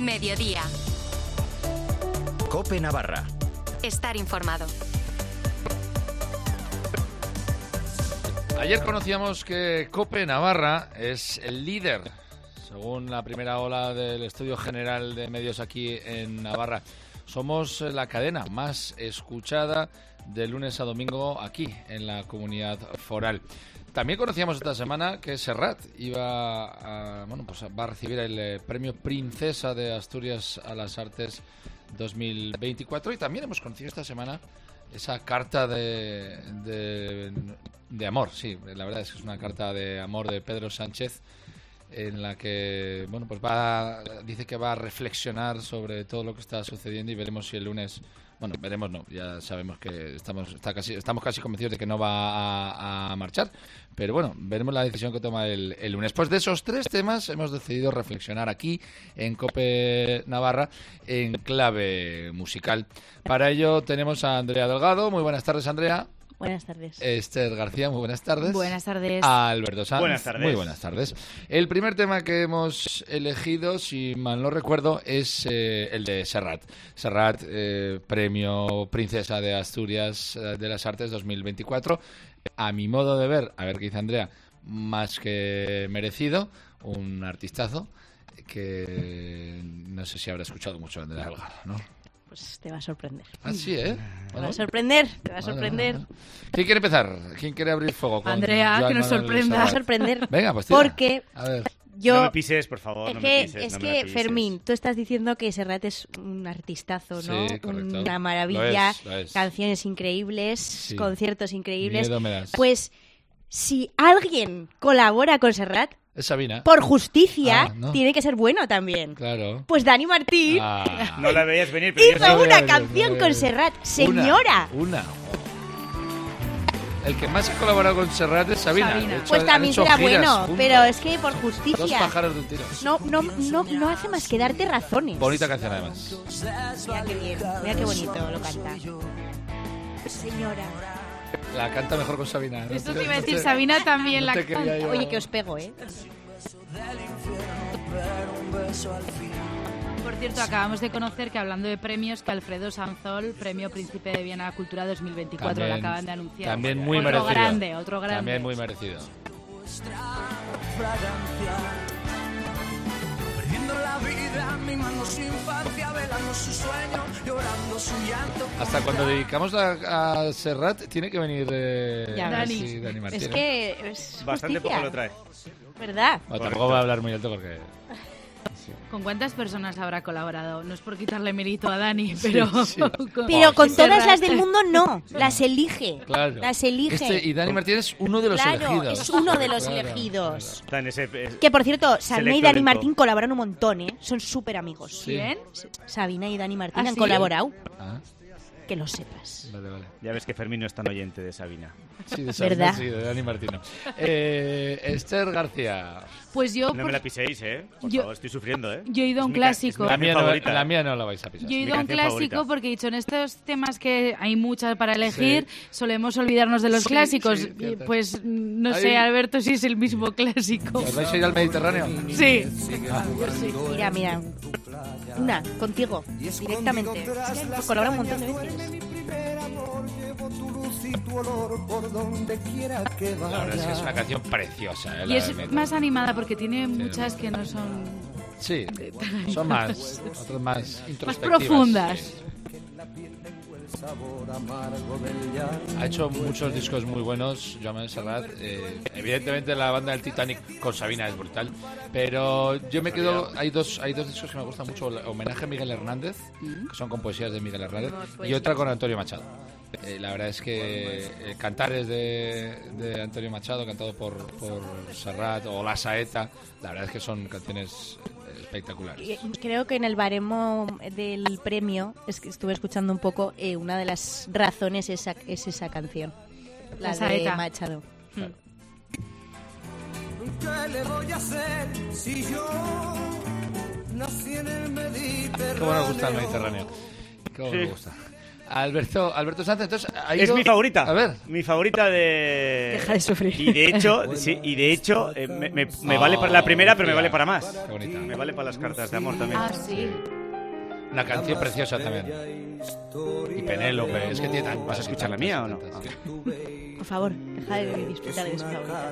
Mediodía. COPE Navarra. Estar informado. Ayer conocíamos que COPE Navarra es el líder, según la primera ola del Estudio General de Medios aquí en Navarra. Somos la cadena más escuchada de lunes a domingo aquí en la comunidad foral. También conocíamos esta semana que Serrat va a recibir el premio Princesa de Asturias a las Artes 2024, y también hemos conocido esta semana esa carta de amor. Sí, la verdad es que es una carta de amor de Pedro Sánchez, en la que dice que va a reflexionar sobre todo lo que está sucediendo, y veremos si el lunes, ya sabemos que estamos casi convencidos de que no va a marchar, pero bueno, veremos la decisión que toma el lunes. Pues de esos tres temas hemos decidido reflexionar aquí en COPE Navarra en clave musical. Para ello tenemos a Andrea Delgado. Muy buenas tardes, Andrea. Buenas tardes. Esther García, muy buenas tardes. Buenas tardes. A Alberto Sanz. Buenas tardes. Muy buenas tardes. El primer tema que hemos elegido, si mal no recuerdo, es el de Serrat. Serrat, premio Princesa de Asturias de las Artes 2024. A mi modo de ver, a ver qué dice Andrea, más que merecido. Un artistazo que no sé si habrá escuchado mucho Andrea Delgado, ¿no? Pues te va a sorprender. Ah, sí, ¿eh? Te va a sorprender, te va a sorprender. ¿Quién quiere empezar? ¿Quién quiere abrir fuego? Con Andrea, Joan que nos Manuel sorprenda. Serrat? Va a sorprender. Venga, pues tira. Porque a ver. yo... No me pises, por favor, no me pises. Es que, Fermín, tú estás diciendo que Serrat es un artistazo, ¿no? Sí, correcto. Una maravilla, Lo es. canciones increíbles, Sí. conciertos increíbles. Miedo me das. Pues si alguien colabora con Serrat, Es Sabina. por justicia, Ah, no. tiene que ser bueno también. Claro. Pues Dani Martín No la veías venir, pero yo hizo sí. una canción con Serrat. Señora. Una. El que más ha colaborado con Serrat es Sabina. Sabina. De hecho, Pues han también hecho será giras bueno, juntos. pero es que por Dos justicia pájaros de un tiro. no hace más que darte razones. Bonita canción, además. Mira qué bien, mira qué bonito lo canta. Señora. La canta mejor con Sabina. ¿No? Esto te iba a decir, Sabina también la canta. Oye, que os pego, ¿eh? Por cierto, acabamos de conocer que, hablando de premios, que Alfredo Sanzol, premio Príncipe de Viena Cultura 2024, También- lo acaban de anunciar. También muy otro merecido. Otro grande. También muy merecido. Hasta cuando dedicamos a Serrat tiene que venir Ya ves. Dani Martín. Es que es Bastante justicia, poco lo trae. ¿verdad? Bueno, tampoco voy a hablar muy alto porque... ¿Con cuántas personas habrá colaborado? No es por quitarle mérito a Dani, pero... sí. Pero con Serrat. todas las del mundo no, las elige. Claro. Las elige. Y Dani Martín es uno de los Claro, elegidos. es uno de los Claro, elegidos. Está en ese... Que por cierto, Sabina y Selecto Dani elenco. Martín colaboran un montón, ¿eh? Son súper amigos. Sí. ¿Bien? Sabina y Dani Martín ¿Ah, han sí? colaborado. Ah, Que lo sepas. vale. Ya ves que Fermín no es tan oyente de Sabina. Sí, de ¿Verdad? Sí, de Dani Martino. Esther García. Pues yo... No me la piséis, Por Yo- favor, estoy sufriendo, yo he ido a un Es mi clásico. es La mi mía, favorita. la mía no la vais a pisar. Yo he mi ido a un canción clásico favorita. porque he dicho, en estos temas que hay muchas para elegir, solemos olvidarnos de los Sí, clásicos. sí, cierto. Pues no Ahí- sé, Alberto, si es el mismo clásico. ¿Os vais a ir al Mediterráneo? Sí. Mira. Una, contigo, directamente. Es que colabora un montón de veces. La verdad es que es una canción preciosa. Y la es del Mediterráneo. más animada porque tiene muchas que no son Sí, son más, otras más más introspectivas. profundas. Sí. Ha hecho muchos discos muy buenos, Joan Manuel Serrat. Evidentemente la banda del Titanic con Sabina es brutal, pero yo me quedo... Hay dos discos que me gustan mucho. Homenaje a Miguel Hernández, que son con poesías de Miguel Hernández, y otra con Antonio Machado. La verdad es que Cantares de Antonio Machado, cantado por Serrat, o La Saeta, la verdad es que son canciones espectaculares. Creo que en el baremo del premio, es que estuve escuchando un poco, una de las razones es esa canción, la La de Saeta. Machado. Claro. ¿Qué le voy a hacer si yo nací en el Mediterráneo? Cómo nos gusta el Mediterráneo. Cómo Sí. nos gusta. Alberto Sanz, entonces ha Es ido... mi favorita. A ver. Mi favorita de... Deja de sufrir. Y de hecho, me vale para la primera, pero me vale para más. Qué bonita. Me vale para las cartas de amor también. Ah, sí. Una canción preciosa también. Y Penélope, es que tiene tan... ¿Vas a escuchar la mía o no? Por favor, deja de disfrutar de su favorita.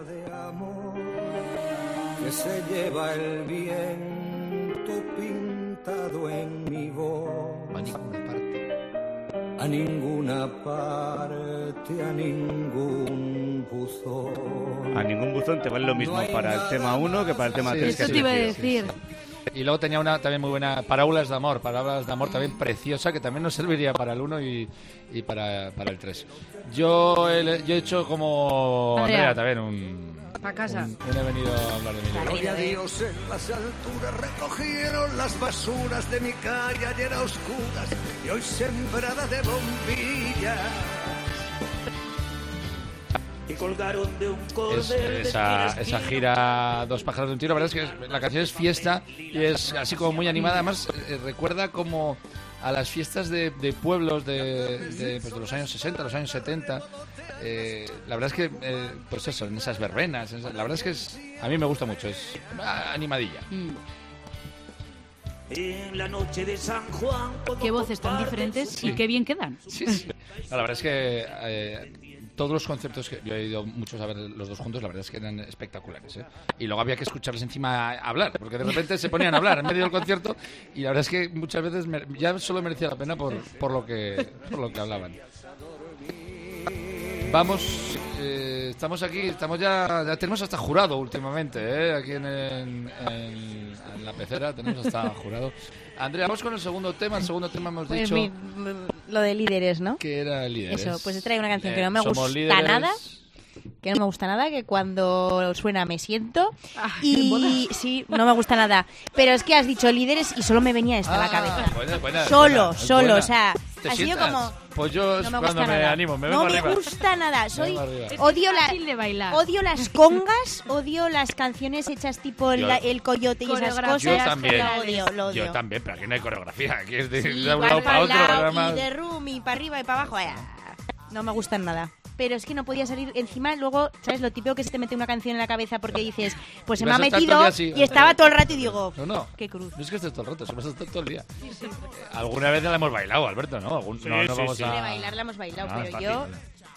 Que se lleva el viento pintado en mi voz. A ninguna parte. A ninguna parte, a ningún buzón. A ningún buzón te vale lo mismo para el tema 1 que para el tema Sí, 3. es que Eso te iba a decir. Y luego tenía una también muy buena, Parábolas de amor también preciosa, que también nos serviría para el 1 y para el 3. Yo he hecho como Andrea. Andrea también Pa' casa. he venido a hablar de mi libro. Gloria a Dios en las alturas recogieron las basuras de mi calle ayer a oscuras y hoy sembrada de bombillas. Y colgaron de un Es cordel esa gira Dos pájaros de un tiro. La verdad es que la canción es fiesta y es así como muy animada. Además, recuerda como a las fiestas de pueblos de los años 60, los años 70. La verdad es que, pues eso, en esas verbenas. La verdad es que a mí me gusta mucho. Es animadilla. En la noche de San Juan. Qué voces tan diferentes y qué bien quedan. Sí, sí. No, la verdad es que todos los conciertos que yo he ido muchos a ver los dos juntos, la verdad es que eran espectaculares, ¿eh? Y luego había que escucharles encima hablar, porque de repente se ponían a hablar en medio del concierto y la verdad es que muchas veces ya solo merecía la pena por lo que hablaban. Vamos, estamos aquí, ya tenemos hasta jurado últimamente, ¿eh? Aquí en la pecera tenemos hasta jurado. Andrea, vamos con el segundo tema. El segundo tema hemos Pues dicho lo de líderes, ¿no? que era líderes. Eso, pues he traído una canción que no me Somos gusta líderes. nada. Que no me gusta nada, que cuando suena me siento. Y sí, no me gusta nada. Pero es que has dicho líderes y solo me venía esta a la cabeza. Buena, Solo, buena. o sea, ¿Te ha sido sientas? como... Pues yo No me cuando gusta me nada. animo, me vengo No me arriba. gusta nada. Me Soy... vengo arriba. Odio Fácil de bailar. Odio las congas, odio las canciones hechas tipo el coyote y esas Coreografías cosas. Yo también. Lo odio. Yo también, pero aquí no hay coreografía. Aquí es de Sí, un lado vas para otro. lado nada más. y de room y para arriba y para abajo. No me gustan nada. Pero es que no podía salir encima. Luego, ¿sabes? Lo típico que se te mete una canción en la cabeza porque dices, pues Y se me ha vas a estar metido todo el día así. y estaba todo el rato y digo, No. qué cruz. No es que estés todo el rato, se vas a estar todo el día. Alguna vez ya la hemos bailado, Alberto, ¿no? No vamos sí. a... De bailar la hemos bailado, Ah, pero fácil. yo...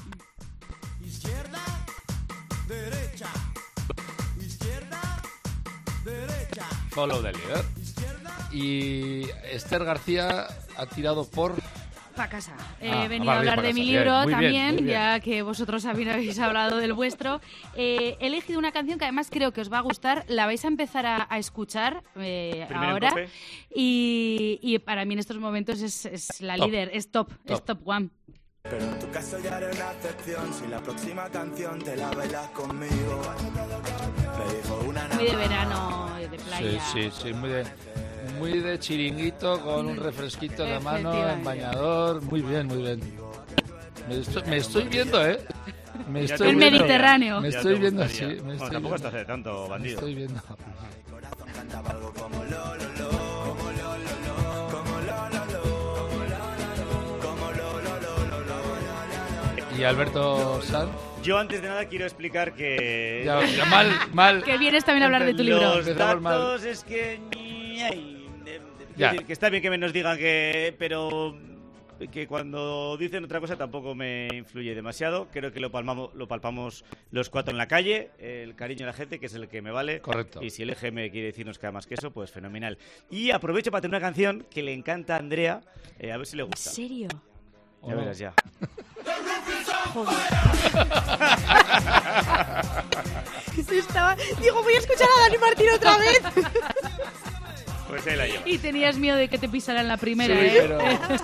Follow the leader. Y Esther García ha tirado por... Pa' casa. Ah, He venido vale, a hablar pa' de casa. mi Bien, libro muy bien, también, muy bien. ya que vosotros también habéis hablado del vuestro. He elegido una canción que además creo que os va a gustar. La vais a empezar a escuchar en ahora. Cope. Y para mí en estos momentos es la Top. líder, es top one. Pero en tu caso ya haré una excepción. Si la próxima canción te la bailas conmigo. Me dijo una Muy de verano, de playa. Sí, muy de chiringuito con un refresquito en la mano, en Efectivamente. bañador. Muy bien. Me estoy viendo, ¿eh? Me Ya estoy El viendo. Mediterráneo. Me Ya estoy te viendo, gustaría. sí. Me Bueno, estoy tampoco viendo. hasta hace tanto, Me bandido. estoy viendo. cantaba algo como lo, Y Alberto Sanz. Yo antes de nada quiero explicar que... Ya mal. Que vienes también a hablar de tu libro. Los Empezamos mal. datos es que... Ya. Es decir, que está bien que nos digan que... Pero que cuando dicen otra cosa tampoco me influye demasiado. Creo que lo palpamos los cuatro en la calle. El cariño de la gente, que es el que me vale. Correcto. Y si el EGM quiere decirnos que más que eso, pues fenomenal. Y aprovecho para tener una canción que le encanta a Andrea. A ver si le ¿En gusta. serio? Ya verás ya. Joder. Digo, voy a escuchar a Dani Martín otra vez. Pues ahí la llevo. Y tenías miedo de que te pisaran la primera, Sí, ¿eh? pero...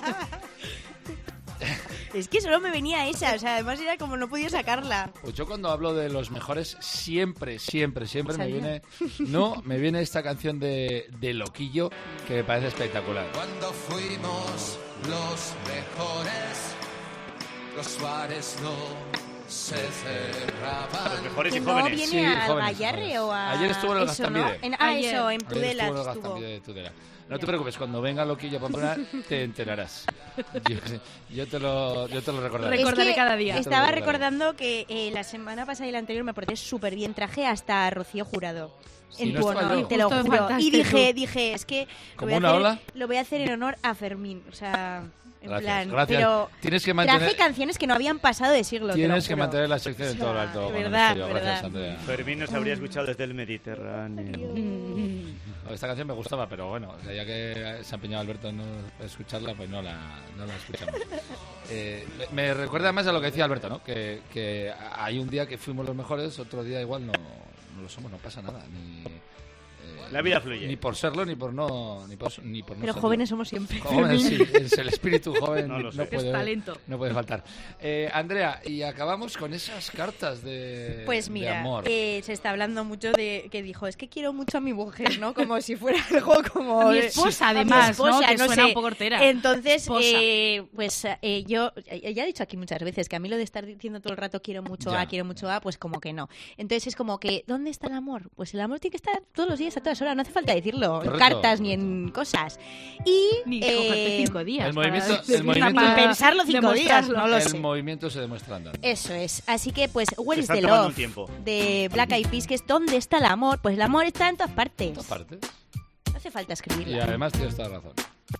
Es que solo me venía esa, o sea, además era como no podía sacarla. Pues yo cuando hablo de los mejores, siempre me ¿Sabía? viene esta canción de Loquillo, que me parece espectacular. Cuando fuimos los mejores, los Suárez no se cerraban. Los mejores Que y no jóvenes. viene Sí, al jóvenes, Gallarre jóvenes. o a... Ayer estuvo en el eso, ¿no? Gaztambide. Ayer. En Ayer Tudela estuvo en el estuvo. Gaztambide de Tudela. No te preocupes, cuando venga Loquillo Pamplona te enterarás. Yo te lo recordaré. Recordaré cada día. Estaba Te lo recordaré. recordando que la semana pasada y la anterior me porté súper bien. Traje hasta a Rocío Jurado. Sí, En no tu estaba honor, yo. te lo Justo juro. faltaste Y tú. dije, es que ¿Como una ola? lo voy a hacer en honor a Fermín. O sea, en Gracias, plan. gracias. Pero Tienes que mantener, traje canciones que no habían pasado de siglo. te lo tienes que juro. mantener la sección en todo lo alto. de con el verdad, misterio. Gracias, verdad. Andrea. Fermín nos habría escuchado desde el Mediterráneo. Esta canción me gustaba, pero bueno, o sea, ya que se ha empeñado Alberto en no escucharla, pues no la escuchamos. Me recuerda más a lo que decía Alberto, ¿no? Que hay un día que fuimos los mejores, otro día igual no lo somos, no pasa nada. La vida fluye. Ni por serlo, ni por no Pero serlo. jóvenes somos siempre. Jóvenes, sí, es el espíritu joven, No lo sé. Es talento. no puede faltar. Andrea, y acabamos con esas cartas de, Pues de mira, amor. se está hablando mucho de que dijo, es que quiero mucho a mi mujer, ¿no? Como si fuera algo como... A mi esposa, además, ¿no? Que suena un poco hortera. Entonces, Esposa. yo ya he dicho aquí muchas veces que a mí lo de estar diciendo todo el rato quiero mucho Ya. quiero mucho a, pues como que no. Entonces es como que, ¿dónde está el amor? Pues el amor tiene que estar todos los días, a todas horas, no hace falta decirlo, en Correcto. cartas ni en cosas. Y... Ni cogerte 5 días. el para movimiento- el decir movimiento- nada, Y pensarlo 5 días, demostrarlo. no lo el sé. movimiento se demuestra andando. Eso es. Así que, pues, Where Se is están the tomando un Love? tiempo. De Black Eyed Peas, que es ¿dónde está el amor? Pues el amor está en todas partes. Todas partes. No hace falta escribirlo. Y además tienes toda razón.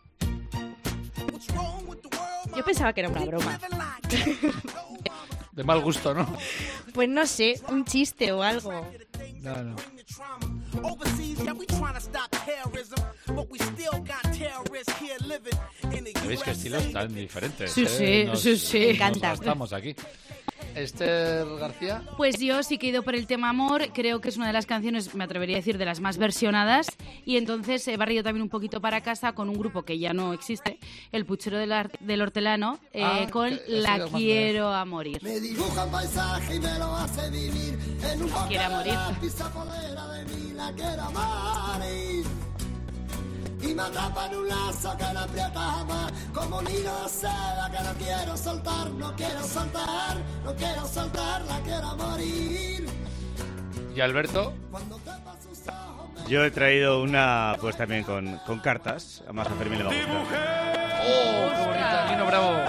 Yo pensaba que era una broma. De mal gusto, ¿no? Pues no sé, un chiste o algo. No. ¿Veis qué estilos tan diferentes? Sí, sí, sí. Me encanta. Estamos aquí. Esther García. Pues yo sí que he ido por el tema amor, creo que es una de las canciones, me atrevería a decir, de las más versionadas, y entonces he barrido también un poquito para casa con un grupo que ya no existe, el Puchero del Hortelano, con que La eso es más Quiero a Morir. Me dibuja un paisaje y me lo hace vivir en un Quiere a morir. pisa polera de mí, la quiero amar y me atrapa en un lazo que no aprieta jamás, como un hilo de seda que no quiero soltar, no quiero soltar, no quiero soltar, la quiero morir. ¿Y Alberto? Cuando tapa sus ojos me Yo he traído una, pues también con cartas. Además a Fermín le va a gustar. ¡Oh, qué bonita! Nino Bravo.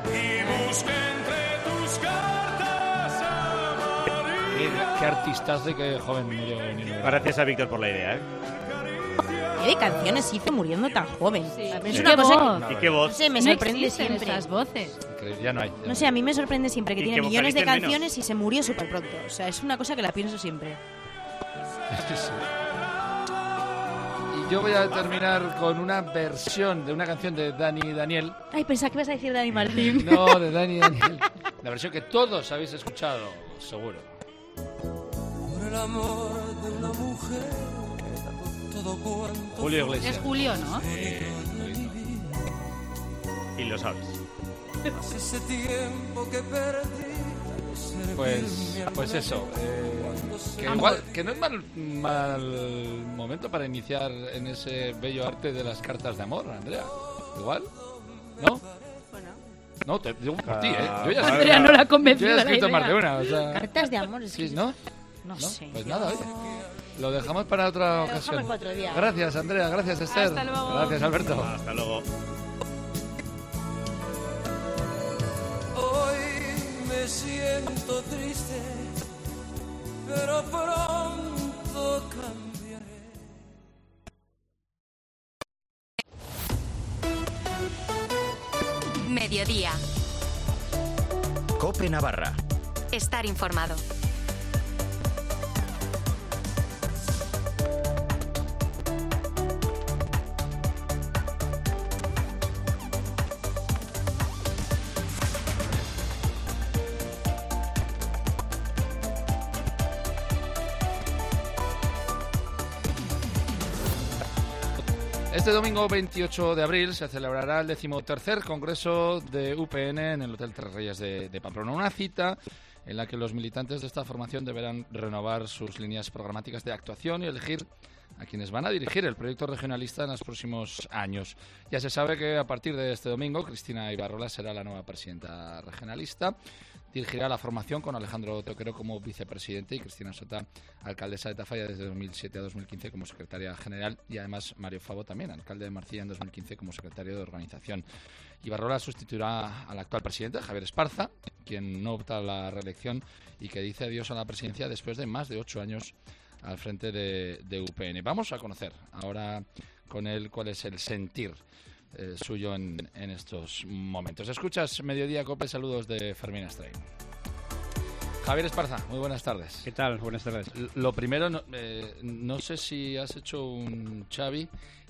Qué artistazo y qué joven murió Nino Bravo. Gracias a Víctor por la idea, ¿eh? ¿Qué de canciones hizo muriendo tan joven? A mí es Sí. una Qué cosa voz. que... Y qué No voz. sé, me No sorprende existen siempre. esas voces. Increíble, ya no hay. No sé, a mí me sorprende siempre que Y tiene que millones de vocalista canciones y se murió súper pronto. O sea, es una cosa que la pienso siempre. Es que sí. Y yo voy a terminar con una versión de una canción de Dani y Daniel. Ay, pensaba que ibas a decir Dani Martín. No, de Dani y Daniel. La versión que todos habéis escuchado, seguro. Por el amor de una mujer, todo cuanto Julio Es Iglesias. Julio, ¿no? Y lo sabes. hace ese tiempo que perdí. Pues eso. Que igual, que no es mal momento para iniciar en ese bello arte de las cartas de amor, Andrea. Igual, ¿no? No, te digo por ti, ¿eh? Yo ya Andrea no la ha yo convencido ya he de la escrito idea. más de una, o sea... Cartas de amor, es que Sí, ¿no? no ¿No? sé. Pues nada, oye. Lo dejamos para otra Lo ocasión. dejamos para otro día. Gracias, Andrea. Gracias, Esther. Hasta luego. Gracias, Alberto. Hasta luego. Hoy me siento triste, pero pronto cambiaré. Mediodía. Cope Navarra. Estar informado. Este domingo 28 de abril se celebrará el 13º Congreso de UPN en el Hotel Tres Reyes de Pamplona. Una cita en la que los militantes de esta formación deberán renovar sus líneas programáticas de actuación y elegir a quienes van a dirigir el proyecto regionalista en los próximos años. Ya se sabe que a partir de este domingo Cristina Ibarrola será la nueva presidenta regionalista. Dirigirá la formación con Alejandro Teoquero como vicepresidente y Cristina Sota, alcaldesa de Tafalla desde 2007 a 2015 como secretaria general, y además Mario Favo también, alcalde de Marcilla en 2015 como secretario de organización. Ibarrola sustituirá al actual presidente, Javier Esparza, quien no opta a la reelección y que dice adiós a la presidencia después de más de 8 años al frente de UPN. Vamos a conocer ahora con él cuál es el sentir suyo en estos momentos. Escuchas Mediodía Cope, saludos de Fermín Astray. Javier Esparza, muy buenas tardes. ¿Qué tal? Buenas tardes. Lo primero, no sé si has hecho un Xavi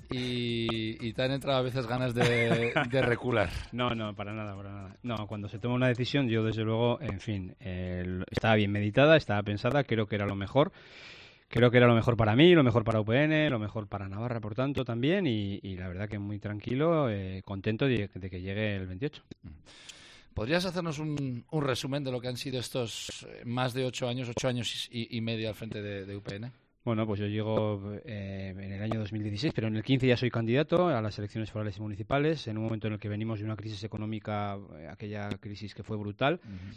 y te han entrado a veces ganas de recular. No, para nada. No, cuando se toma una decisión, yo desde luego, en fin, estaba bien meditada, estaba pensada, creo que era lo mejor. Creo que era lo mejor para mí, lo mejor para UPN, lo mejor para Navarra, por tanto, también. Y la verdad que muy tranquilo, contento de que llegue el 28. ¿Podrías hacernos un resumen de lo que han sido estos más de 8 años y medio al frente de UPN? Bueno, pues yo llego en el año 2016, pero en el 15 ya soy candidato a las elecciones forales y municipales, en un momento en el que venimos de una crisis económica, aquella crisis que fue brutal.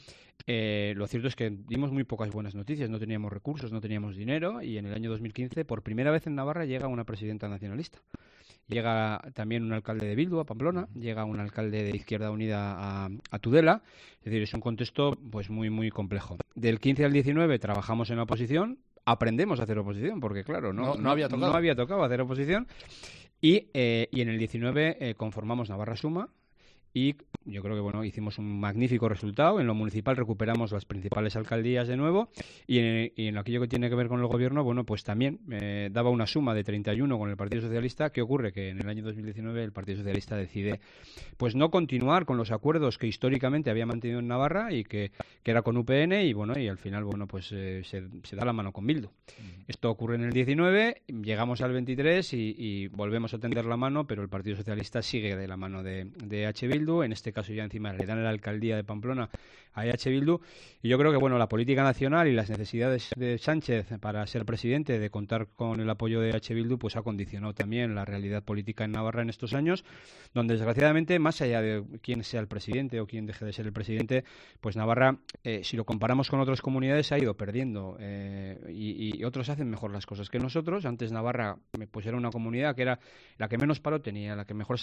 Lo cierto es que dimos muy pocas buenas noticias, no teníamos recursos, no teníamos dinero, y en el año 2015, por primera vez en Navarra, llega una presidenta nacionalista. Llega también un alcalde de Bildu a Pamplona, llega un alcalde de Izquierda Unida a Tudela, es decir, es un contexto pues muy, muy complejo. Del 15 al 19 trabajamos en la oposición, aprendemos a hacer oposición, porque claro, no había tocado hacer oposición, y en el 19 conformamos Navarra Suma, y yo creo que bueno, hicimos un magnífico resultado. En lo municipal recuperamos las principales alcaldías de nuevo, y en aquello que tiene que ver con el gobierno, bueno, pues también daba una suma de 31 con el Partido Socialista. ¿Qué ocurre? Que en el año 2019 el Partido Socialista decide pues no continuar con los acuerdos que históricamente había mantenido en Navarra y que era con UPN, y bueno, y al final bueno, pues se da la mano con Bildu. Esto ocurre en el 19, llegamos al 23 y volvemos a tender la mano, pero el Partido Socialista sigue de la mano de EH Bildu. En este caso ya encima le dan la alcaldía de Pamplona a EH Bildu, y yo creo que bueno, la política nacional y las necesidades de Sánchez para ser presidente, de contar con el apoyo de EH Bildu, pues ha condicionado también la realidad política en Navarra en estos años, donde desgraciadamente, más allá de quién sea el presidente o quién deje de ser el presidente, pues Navarra, si lo comparamos con otras comunidades, ha ido perdiendo, y otros hacen mejor las cosas que nosotros. Antes Navarra pues era una comunidad que era la que menos paro tenía, la que mejor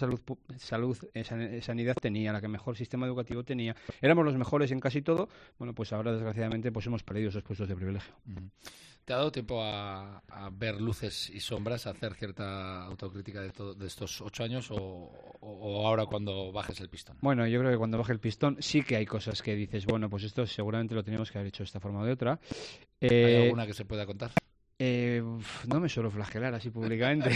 sanidad tenía, la que mejor sistema educativo tenía, éramos los mejores en casi todo. Bueno, pues ahora desgraciadamente pues hemos perdido esos puestos de privilegio. ¿Te ha dado tiempo a ver luces y sombras, a hacer cierta autocrítica de estos 8 años o ahora cuando bajes el pistón? Bueno, yo creo que cuando baje el pistón sí que hay cosas que dices, bueno, pues esto seguramente lo teníamos que haber hecho de esta forma o de otra. ¿Hay alguna que se pueda contar? No me suelo flagelar así públicamente.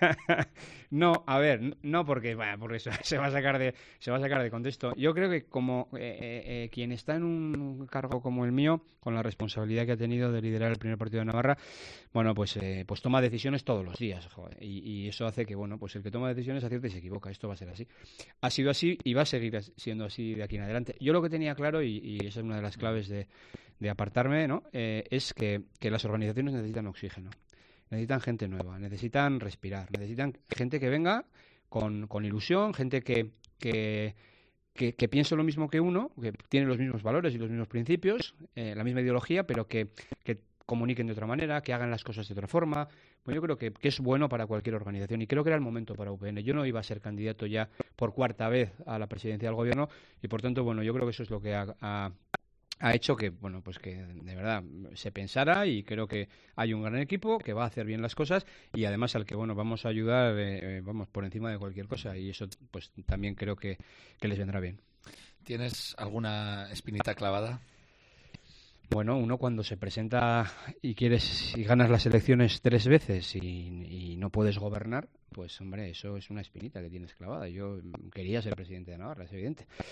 No, a ver, no porque se va a sacar de contexto. Yo creo que como quien está en un cargo como el mío, con la responsabilidad que ha tenido de liderar el primer partido de Navarra, bueno, pues toma decisiones todos los días, joder, y eso hace que bueno, pues el que toma decisiones acierta y se equivoca. Esto va a ser así. Ha sido así y va a seguir siendo así de aquí en adelante. Yo lo que tenía claro, y esa es una de las claves de apartarme, ¿no? Es que las organizaciones necesitan oxígeno, necesitan gente nueva, necesitan respirar, necesitan gente que venga con ilusión, gente que piense lo mismo que uno, que tiene los mismos valores y los mismos principios, la misma ideología, pero que comuniquen de otra manera, que hagan las cosas de otra forma. Pues yo creo que es bueno para cualquier organización, y creo que era el momento para UPN. Yo no iba a ser candidato ya por cuarta vez a la presidencia del gobierno, y por tanto, bueno, yo creo que eso es lo que ha hecho que, bueno, pues que de verdad se pensara, y creo que hay un gran equipo que va a hacer bien las cosas, y además al que, bueno, vamos a ayudar, vamos, por encima de cualquier cosa, y eso pues también creo que les vendrá bien. ¿Tienes alguna espinita clavada? Bueno, uno cuando se presenta y ganas las elecciones 3 veces y no puedes gobernar, pues hombre, eso es una espinita que tienes clavada. Yo quería ser presidente de Navarra, es evidente.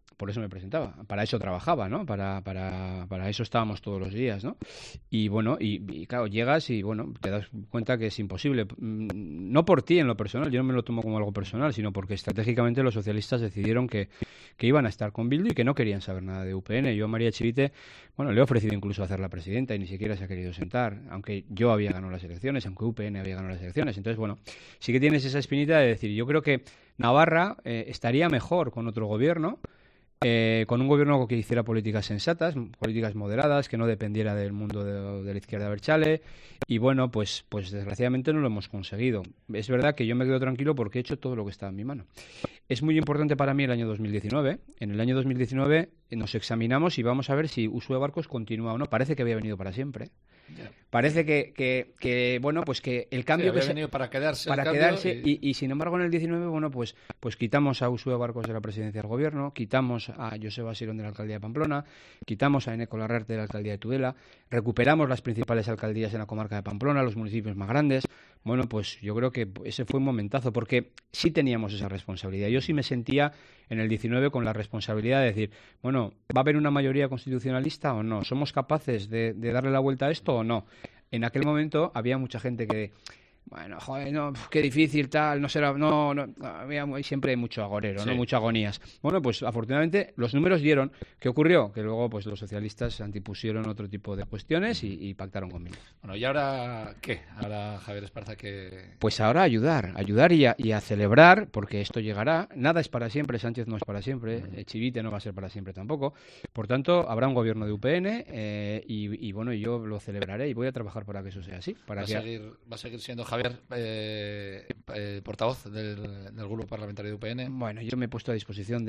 por eso me presentaba, para eso trabajaba, ¿no? Para eso estábamos todos los días, ¿no? Y bueno, y claro, llegas y bueno, te das cuenta que es imposible, no por ti en lo personal, yo no me lo tomo como algo personal, sino porque estratégicamente los socialistas decidieron que iban a estar con Bildu y que no querían saber nada de UPN. Yo a María Chivite, bueno, le he ofrecido incluso hacerla presidenta y ni siquiera se ha querido sentar, aunque yo había ganado las elecciones, aunque UPN había ganado las elecciones. Entonces, bueno, sí que tienes esa espinita de decir, yo creo que Navarra estaría mejor con otro gobierno, con un gobierno que hiciera políticas sensatas, políticas moderadas, que no dependiera del mundo de la izquierda Abertzale, y bueno, pues desgraciadamente no lo hemos conseguido. Es verdad que yo me quedo tranquilo porque he hecho todo lo que está en mi mano. Es muy importante para mí el año 2019. En el año 2019 nos examinamos y vamos a ver si Uxue Barkos continúa o no. Parece que había venido para siempre. Yeah. Parece que bueno, pues que el cambio había venido para quedarse, y sin embargo en el 19, bueno, pues quitamos a Uxue Barkos de la presidencia del gobierno, quitamos a Joseba Sirón de la alcaldía de Pamplona, quitamos a Eneko Larrarte de la alcaldía de Tudela, recuperamos las principales alcaldías en la comarca de Pamplona, los municipios más grandes. Bueno, pues yo creo que ese fue un momentazo porque sí teníamos esa responsabilidad. Yo sí me sentía en el 19 con la responsabilidad de decir, bueno, ¿va a haber una mayoría constitucionalista o no? ¿Somos capaces de darle la vuelta a esto o no? En aquel momento había mucha gente que, bueno, joder, no, qué difícil, tal, no será, no, había siempre mucho agorero, sí, ¿no? Mucho agonías. Bueno, pues afortunadamente los números dieron. ¿Qué ocurrió? Que luego pues los socialistas antipusieron otro tipo de cuestiones y pactaron conmigo. Bueno, ¿y ahora qué? Ahora, Javier Esparza, que... Pues ahora ayudar y a celebrar, porque esto llegará. Nada es para siempre, Sánchez no es para siempre, Chivite no va a ser para siempre tampoco. Por tanto, habrá un gobierno de UPN y bueno, yo lo celebraré y voy a trabajar para que eso sea así. Va a seguir siendo Javier, portavoz del grupo parlamentario de UPN. Bueno, yo me he puesto a disposición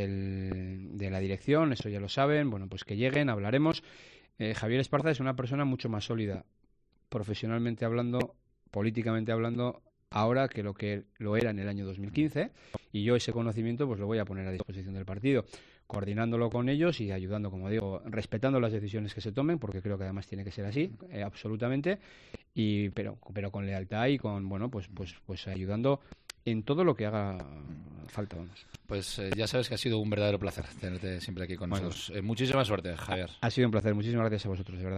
de la dirección, eso ya lo saben. Bueno, pues que lleguen, hablaremos. Javier Esparza es una persona mucho más sólida, profesionalmente hablando, políticamente hablando, ahora que lo era en el año 2015, y yo ese conocimiento pues lo voy a poner a disposición del partido, coordinándolo con ellos y ayudando, como digo, respetando las decisiones que se tomen, porque creo que además tiene que ser así, absolutamente, pero con lealtad y con, bueno, pues ayudando en todo lo que haga falta, vamos. Pues ya sabes que ha sido un verdadero placer tenerte siempre aquí con nosotros. Muchísima suerte, Javier. Ha sido un placer, muchísimas gracias a vosotros, de verdad.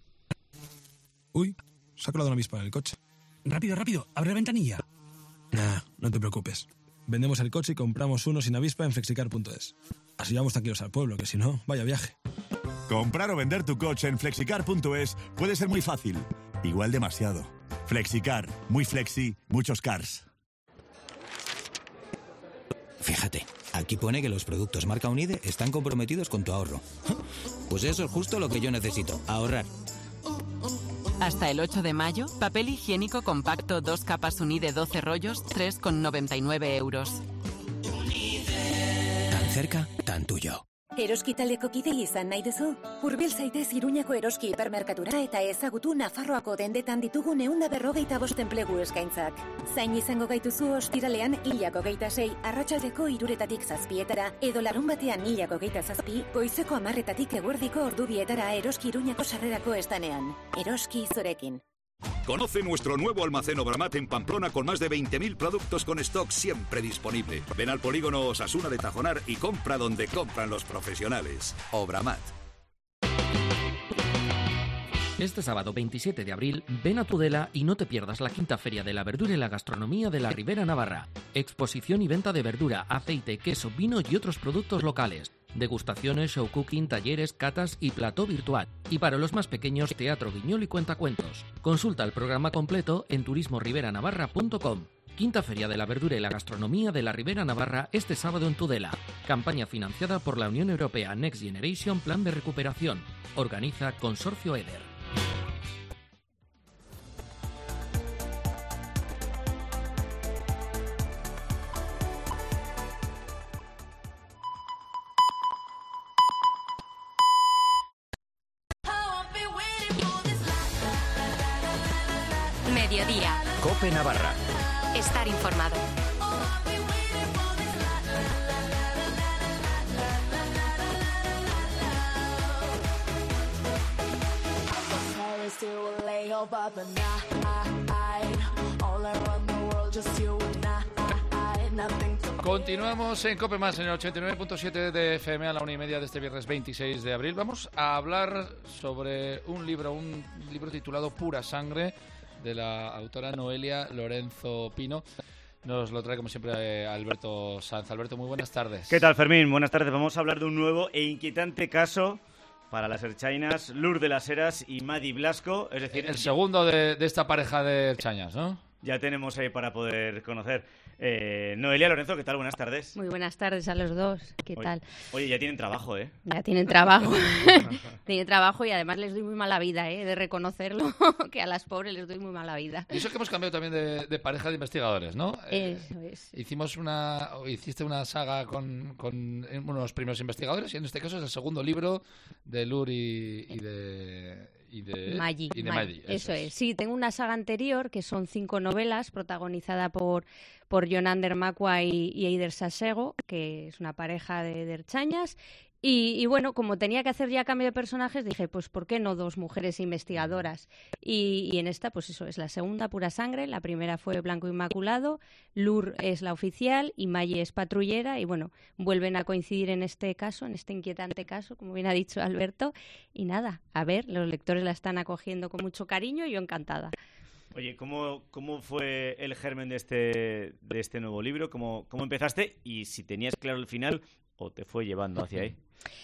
Uy, se ha colado una avispa en el coche. Rápido, abre la ventanilla. Nah, no te preocupes. Vendemos el coche y compramos uno sin avispa en flexicar.es. Así vamos tranquilos al pueblo, que si no, vaya viaje. Comprar o vender tu coche en flexicar.es puede ser muy fácil. Igual demasiado. Flexicar, muy flexi, muchos cars. Fíjate, aquí pone que los productos marca Unide están comprometidos con tu ahorro. Pues eso es justo lo que yo necesito, ahorrar. Hasta el 8 de mayo, papel higiénico compacto 2 capas Unide 12 rollos, 3,99 €. Tan cerca, tan tuyo. Eroski taldeko kide izan nahi duzu? Hurbil zaitez Iruñako Eroski hipermerkatura eta ezagutu Nafarroako dendetan ditugun 145 enplegu eskaintzak. Zain izango gaituzu ostiralean 26 arratsaldeko 3:00 7:00 edo larunbatean 7:00 goizeko 10:00 eguerdiko ordu 2:00 Eroski Iruñako sarrerako estanean. Eroski zurekin. Conoce nuestro nuevo almacén Obramat en Pamplona con más de 20.000 productos con stock siempre disponible. Ven al polígono Osasuna de Tajonar y compra donde compran los profesionales. Obramat. Este sábado 27 de abril, ven a Tudela y no te pierdas la quinta Feria de la Verdura y la Gastronomía de la Ribera Navarra. Exposición y venta de verdura, aceite, queso, vino y otros productos locales. Degustaciones, show cooking, talleres, catas y plató virtual. Y para los más pequeños, teatro, guiñol y cuentacuentos. Consulta el programa completo en turismoriberanavarra.com. Quinta Feria de la Verdura y la Gastronomía de la Ribera Navarra este sábado en Tudela. Campaña financiada por la Unión Europea Next Generation Plan de Recuperación. Organiza Consorcio EDER. Mediodía. COPE Navarra. Estar informado. Continuamos en Cope Más, en el 89.7 de FM a la 1:30 de este viernes 26 de abril. Vamos a hablar sobre un libro titulado Pura Sangre, de la autora Noelia Lorenzo Pino. Nos lo trae, como siempre, Alberto Sanz. Alberto, muy buenas tardes. ¿Qué tal, Fermín? Buenas tardes. Vamos a hablar de un nuevo e inquietante caso para las erchainas Lur de las Heras y Madi Blasco. Es decir, el segundo de esta pareja de erchañas, ¿no? Ya tenemos ahí para poder conocer. Noelia Lorenzo, ¿qué tal? Buenas tardes. Muy buenas tardes a los dos. ¿Qué tal? Oye, ya tienen trabajo, ¿eh? Ya tienen trabajo. Tienen trabajo y además les doy muy mala vida, de reconocerlo, que a las pobres les doy muy mala vida. Y eso que hemos cambiado también de pareja de investigadores, ¿no? Eso es. Hiciste una saga con unos primeros investigadores y en este caso es el segundo libro de Lur y de Maggi. Eso es. Sí, tengo una saga anterior que son 5 novelas protagonizada por Jonander Macua y Eider Sasego, que es una pareja de erchañas. Y bueno, como tenía que hacer ya cambio de personajes, dije, pues ¿por qué no 2 mujeres investigadoras? Y en esta, pues eso, es la segunda, Pura Sangre. La primera fue Blanco Inmaculado, Lur es la oficial y Maggi es patrullera. Y bueno, vuelven a coincidir en este caso, en este inquietante caso, como bien ha dicho Alberto. Y nada, a ver, los lectores la están acogiendo con mucho cariño y yo encantada. Oye, ¿cómo fue el germen de este nuevo libro? ¿Cómo empezaste? Y si tenías claro el final o te fue llevando hacia ahí.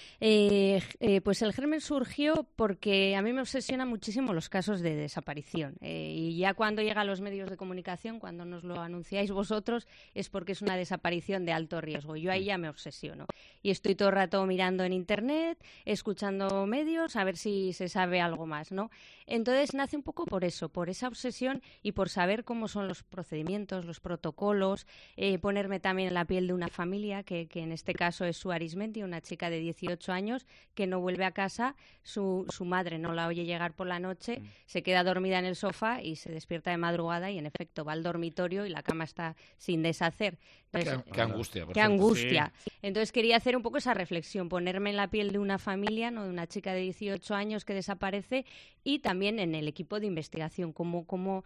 Pues el germen surgió porque a mí me obsesionan muchísimo los casos de desaparición y ya cuando llega a los medios de comunicación, cuando nos lo anunciáis vosotros, es porque es una desaparición de alto riesgo. Yo ahí ya me obsesiono y estoy todo el rato mirando en internet, escuchando medios, a ver si se sabe algo más, ¿no? Entonces nace un poco por eso, por esa obsesión y por saber cómo son los procedimientos, los protocolos, ponerme también en la piel de una familia que en este caso es Sue Arismendi, una chica de 18 años que no vuelve a casa, su madre no la oye llegar por la noche, se queda dormida en el sofá y se despierta de madrugada y en efecto va al dormitorio y la cama está sin deshacer. Entonces, qué angustia. Qué angustia. Sí. Entonces quería hacer un poco esa reflexión, ponerme en la piel de una familia, no de una chica de 18 años que desaparece y también en el equipo de investigación, cómo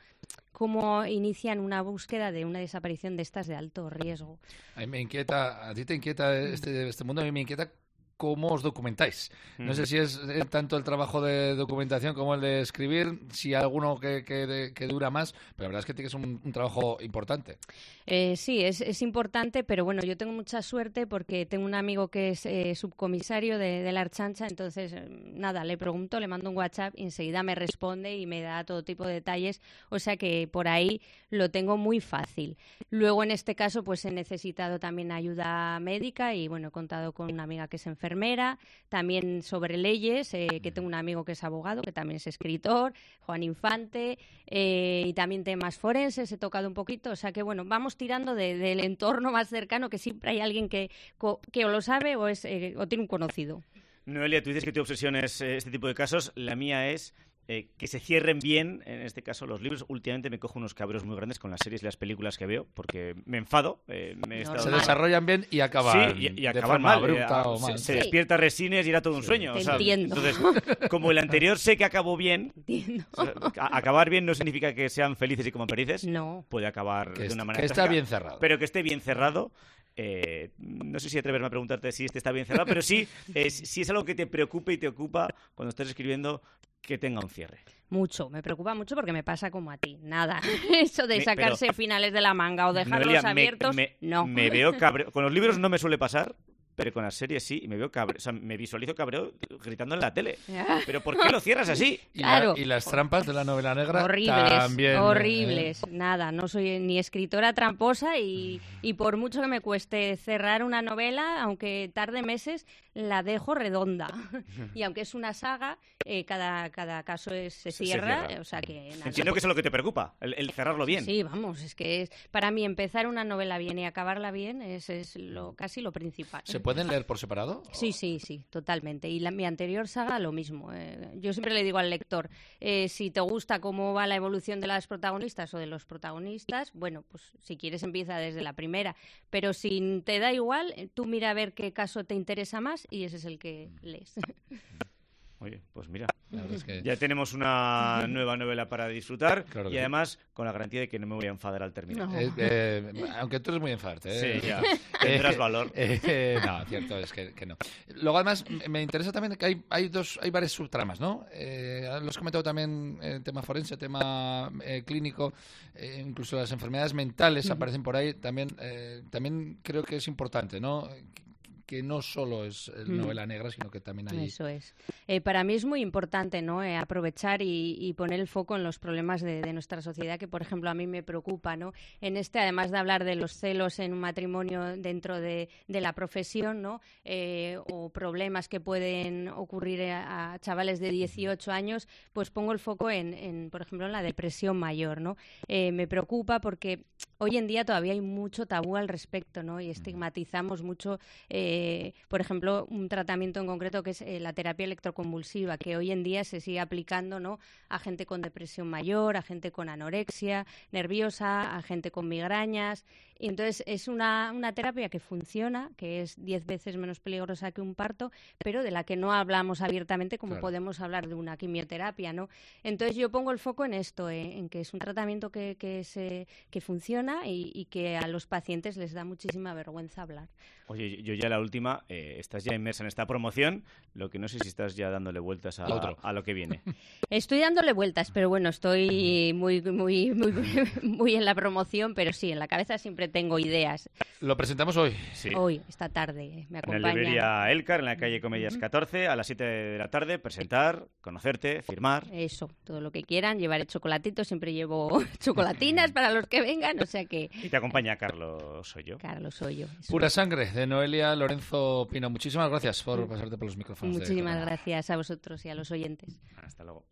inician una búsqueda de una desaparición de estas de alto riesgo. A mí me inquieta, a ti te inquieta este mundo, a mí me inquieta cómo os documentáis. No sé si es tanto el trabajo de documentación como el de escribir, si hay alguno que dura más, pero la verdad es que tienes un trabajo importante. Sí, es importante, pero bueno, yo tengo mucha suerte porque tengo un amigo que es subcomisario de la Ertzaintza, entonces nada, le pregunto, le mando un WhatsApp y enseguida me responde y me da todo tipo de detalles, o sea que por ahí lo tengo muy fácil. Luego en este caso pues he necesitado también ayuda médica y bueno, he contado con una amiga que es enfermera, también sobre leyes, que tengo un amigo que es abogado, que también es escritor, Juan Infante, y también temas forenses, he tocado un poquito, o sea que bueno, vamos tirando del entorno más cercano, que siempre hay alguien que o lo sabe o tiene un conocido. Noelia, tú dices que tu obsesión es este tipo de casos, la mía es que se cierren bien, en este caso los libros. Últimamente me cojo unos cabreos muy grandes con las series y las películas que veo, porque me enfado. Se desarrollan bien y acaban, y acaban mal. Se sí. despierta Resines y era todo un sueño. Entiendo. Entonces, como el anterior sé que acabó bien, acabar bien no significa que sean felices y coman perdices. No. Puede acabar de una manera que está bien cerrado. Pero que esté bien cerrado. No sé si atreverme a preguntarte si este está bien cerrado, pero sí, si es algo que te preocupa y te ocupa cuando estás escribiendo, que tenga un cierre. Mucho, me preocupa mucho porque me pasa como a ti, nada. Eso de sacarse finales de la manga o dejarlos Noelia, abiertos, no. Me veo cabreo. Con los libros no me suele pasar, pero con las series sí, y me veo cabreo, o sea, me visualizo cabreo gritando en la tele. ¿Pero por qué lo cierras así? Claro. Y las trampas de la novela negra horribles, también. Horribles. Nada, no soy ni escritora tramposa y por mucho que me cueste cerrar una novela, aunque tarde meses, la dejo redonda. Y aunque es una saga, cada caso se cierra, o sea que... Nada. Entiendo que eso es lo que te preocupa, el cerrarlo bien. Sí, vamos, es que para mí empezar una novela bien y acabarla bien es casi lo principal. ¿Se pueden leer por separado? Sí, totalmente. Y mi anterior saga lo mismo. Yo siempre le digo al lector, si te gusta cómo va la evolución de las protagonistas o de los protagonistas, bueno, pues si quieres empieza desde la primera. Pero si te da igual, tú mira a ver qué caso te interesa más y ese es el que lees. Oye, pues mira, La verdad es que... ya tenemos una nueva novela para disfrutar Claro que y además con la garantía de que no me voy a enfadar al terminar. Aunque tú eres muy enfadarte. Sí, ya. Tendrás valor. No, cierto es que no. Luego, además, me interesa también que hay varias subtramas, ¿no? Lo has comentado también tema forense, tema clínico, incluso las enfermedades mentales aparecen por ahí. También creo que es importante, ¿no? Que no solo es novela negra, sino que también hay... Eso es. Para mí es muy importante, ¿no? Aprovechar y poner el foco en los problemas de nuestra sociedad, que, por ejemplo, a mí me preocupa, ¿no? Además de hablar de los celos en un matrimonio dentro de la profesión, ¿no? O problemas que pueden ocurrir a chavales de 18 años, pues pongo el foco por ejemplo, en la depresión mayor, ¿no? Me preocupa porque hoy en día todavía hay mucho tabú al respecto, ¿no? Y estigmatizamos mucho... por ejemplo, un tratamiento en concreto que es la terapia electroconvulsiva, que hoy en día se sigue aplicando, ¿no? A gente con depresión mayor, a gente con anorexia nerviosa, a gente con migrañas. Y entonces es una terapia que funciona, que es 10 veces menos peligrosa que un parto, pero de la que no hablamos abiertamente como podemos hablar de una quimioterapia, ¿no? Entonces yo pongo el foco en esto, en que es un tratamiento que funciona y que a los pacientes les da muchísima vergüenza hablar. Oye, yo ya la última, estás ya inmersa en esta promoción, lo que no sé si estás ya dándole vueltas a lo que viene. Estoy dándole vueltas, pero bueno, estoy muy en la promoción, pero sí, en la cabeza siempre tengo ideas. Lo presentamos hoy. Sí. Hoy, esta tarde, me acompaña. En la librería Elcar, en la calle Comedias 14, a las 7 de la tarde, presentar, conocerte, firmar. Eso, todo lo que quieran, llevaré chocolatitos, siempre llevo chocolatinas para los que vengan, o sea que... Y te acompaña Carlos Hoyo. Carlos Hoyo. Pura sangre, de Noelia Lorenzo Pino. Muchísimas gracias por pasarte por los micrófonos. Muchísimas gracias a vosotros y a los oyentes. Hasta luego.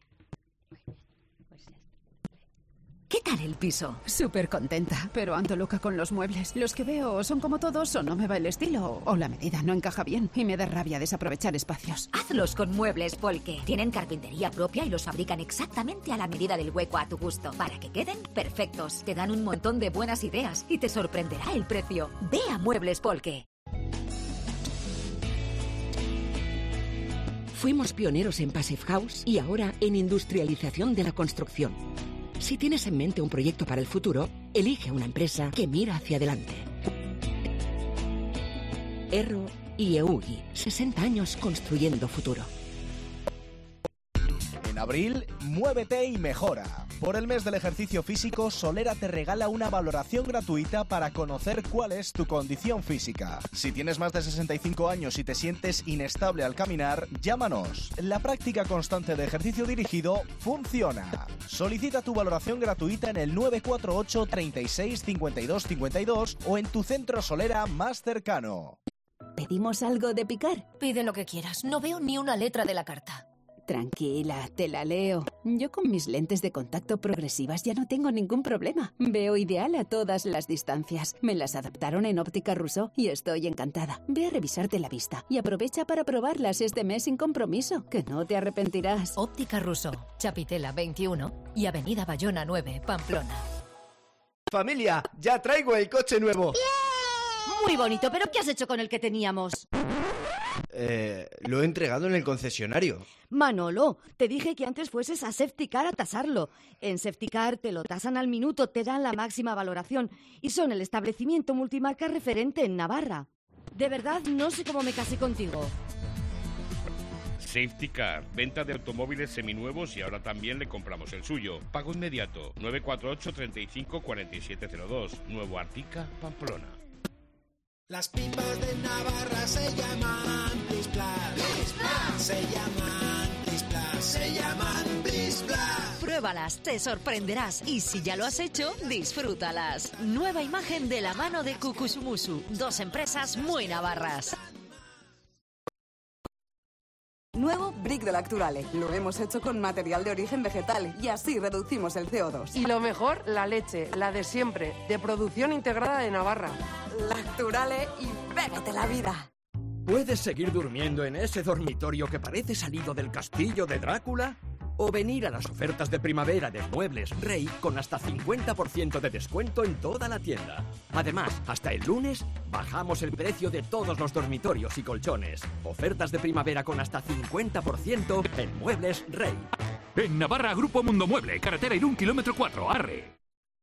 ¿Qué tal el piso? Súper contenta, pero ando loca con los muebles. Los que veo son como todos o no me va el estilo o la medida no encaja bien y me da rabia desaprovechar espacios. Hazlos con Muebles Polke. Tienen carpintería propia y los fabrican exactamente a la medida del hueco a tu gusto, para que queden perfectos. Te dan un montón de buenas ideas y te sorprenderá el precio. Ve a Muebles Polke. Fuimos pioneros en Passive House y ahora en industrialización de la construcción. Si tienes en mente un proyecto para el futuro, elige una empresa que mira hacia adelante. Erro y EUGI, 60 años construyendo futuro. En abril, muévete y mejora. Por el mes del ejercicio físico, Solera te regala una valoración gratuita para conocer cuál es tu condición física. Si tienes más de 65 años y te sientes inestable al caminar, llámanos. La práctica constante de ejercicio dirigido funciona. Solicita tu valoración gratuita en el 948 36 52 52 o en tu centro Solera más cercano. ¿Pedimos algo de picar? Pide lo que quieras. No veo ni una letra de la carta. Tranquila, te la leo. Yo con mis lentes de contacto progresivas ya no tengo ningún problema. Veo ideal a todas las distancias. Me las adaptaron en Óptica Rousseau y estoy encantada. Ve a revisarte la vista y aprovecha para probarlas este mes sin compromiso, que no te arrepentirás. Óptica Rousseau, Chapitela 21 y Avenida Bayona 9, Pamplona. Familia, ya traigo el coche nuevo. Muy bonito, pero ¿qué has hecho con el que teníamos? Lo he entregado en el concesionario. Manolo, te dije que antes fueses a Safetycar a tasarlo. En Safetycar te lo tasan al minuto, te dan la máxima valoración y son el establecimiento multimarca referente en Navarra. De verdad, no sé cómo me casé contigo. Safetycar, venta de automóviles seminuevos y ahora también le compramos el suyo. Pago inmediato, 948 35 4702, Nuevo Artica, Pamplona. Las pipas de Navarra se llaman Blis Blas. Se llaman Blis Blas. Se llaman Blis Blas. Pruébalas, te sorprenderás y si ya lo has hecho, disfrútalas. Nueva imagen de la mano de Cucusumusu, 2 empresas muy navarras. Nuevo Brick de Lacturale. Lo hemos hecho con material de origen vegetal y así reducimos el CO2. Y lo mejor, la leche, la de siempre, de producción integrada de Navarra. Lacturale y pégate la vida. ¿Puedes seguir durmiendo en ese dormitorio que parece salido del castillo de Drácula? O venir a las ofertas de primavera de Muebles Rey con hasta 50% de descuento en toda la tienda. Además, hasta el lunes bajamos el precio de todos los dormitorios y colchones. Ofertas de primavera con hasta 50% en Muebles Rey. En Navarra, Grupo Mundo Mueble, carretera Irún, kilómetro 4, Arre.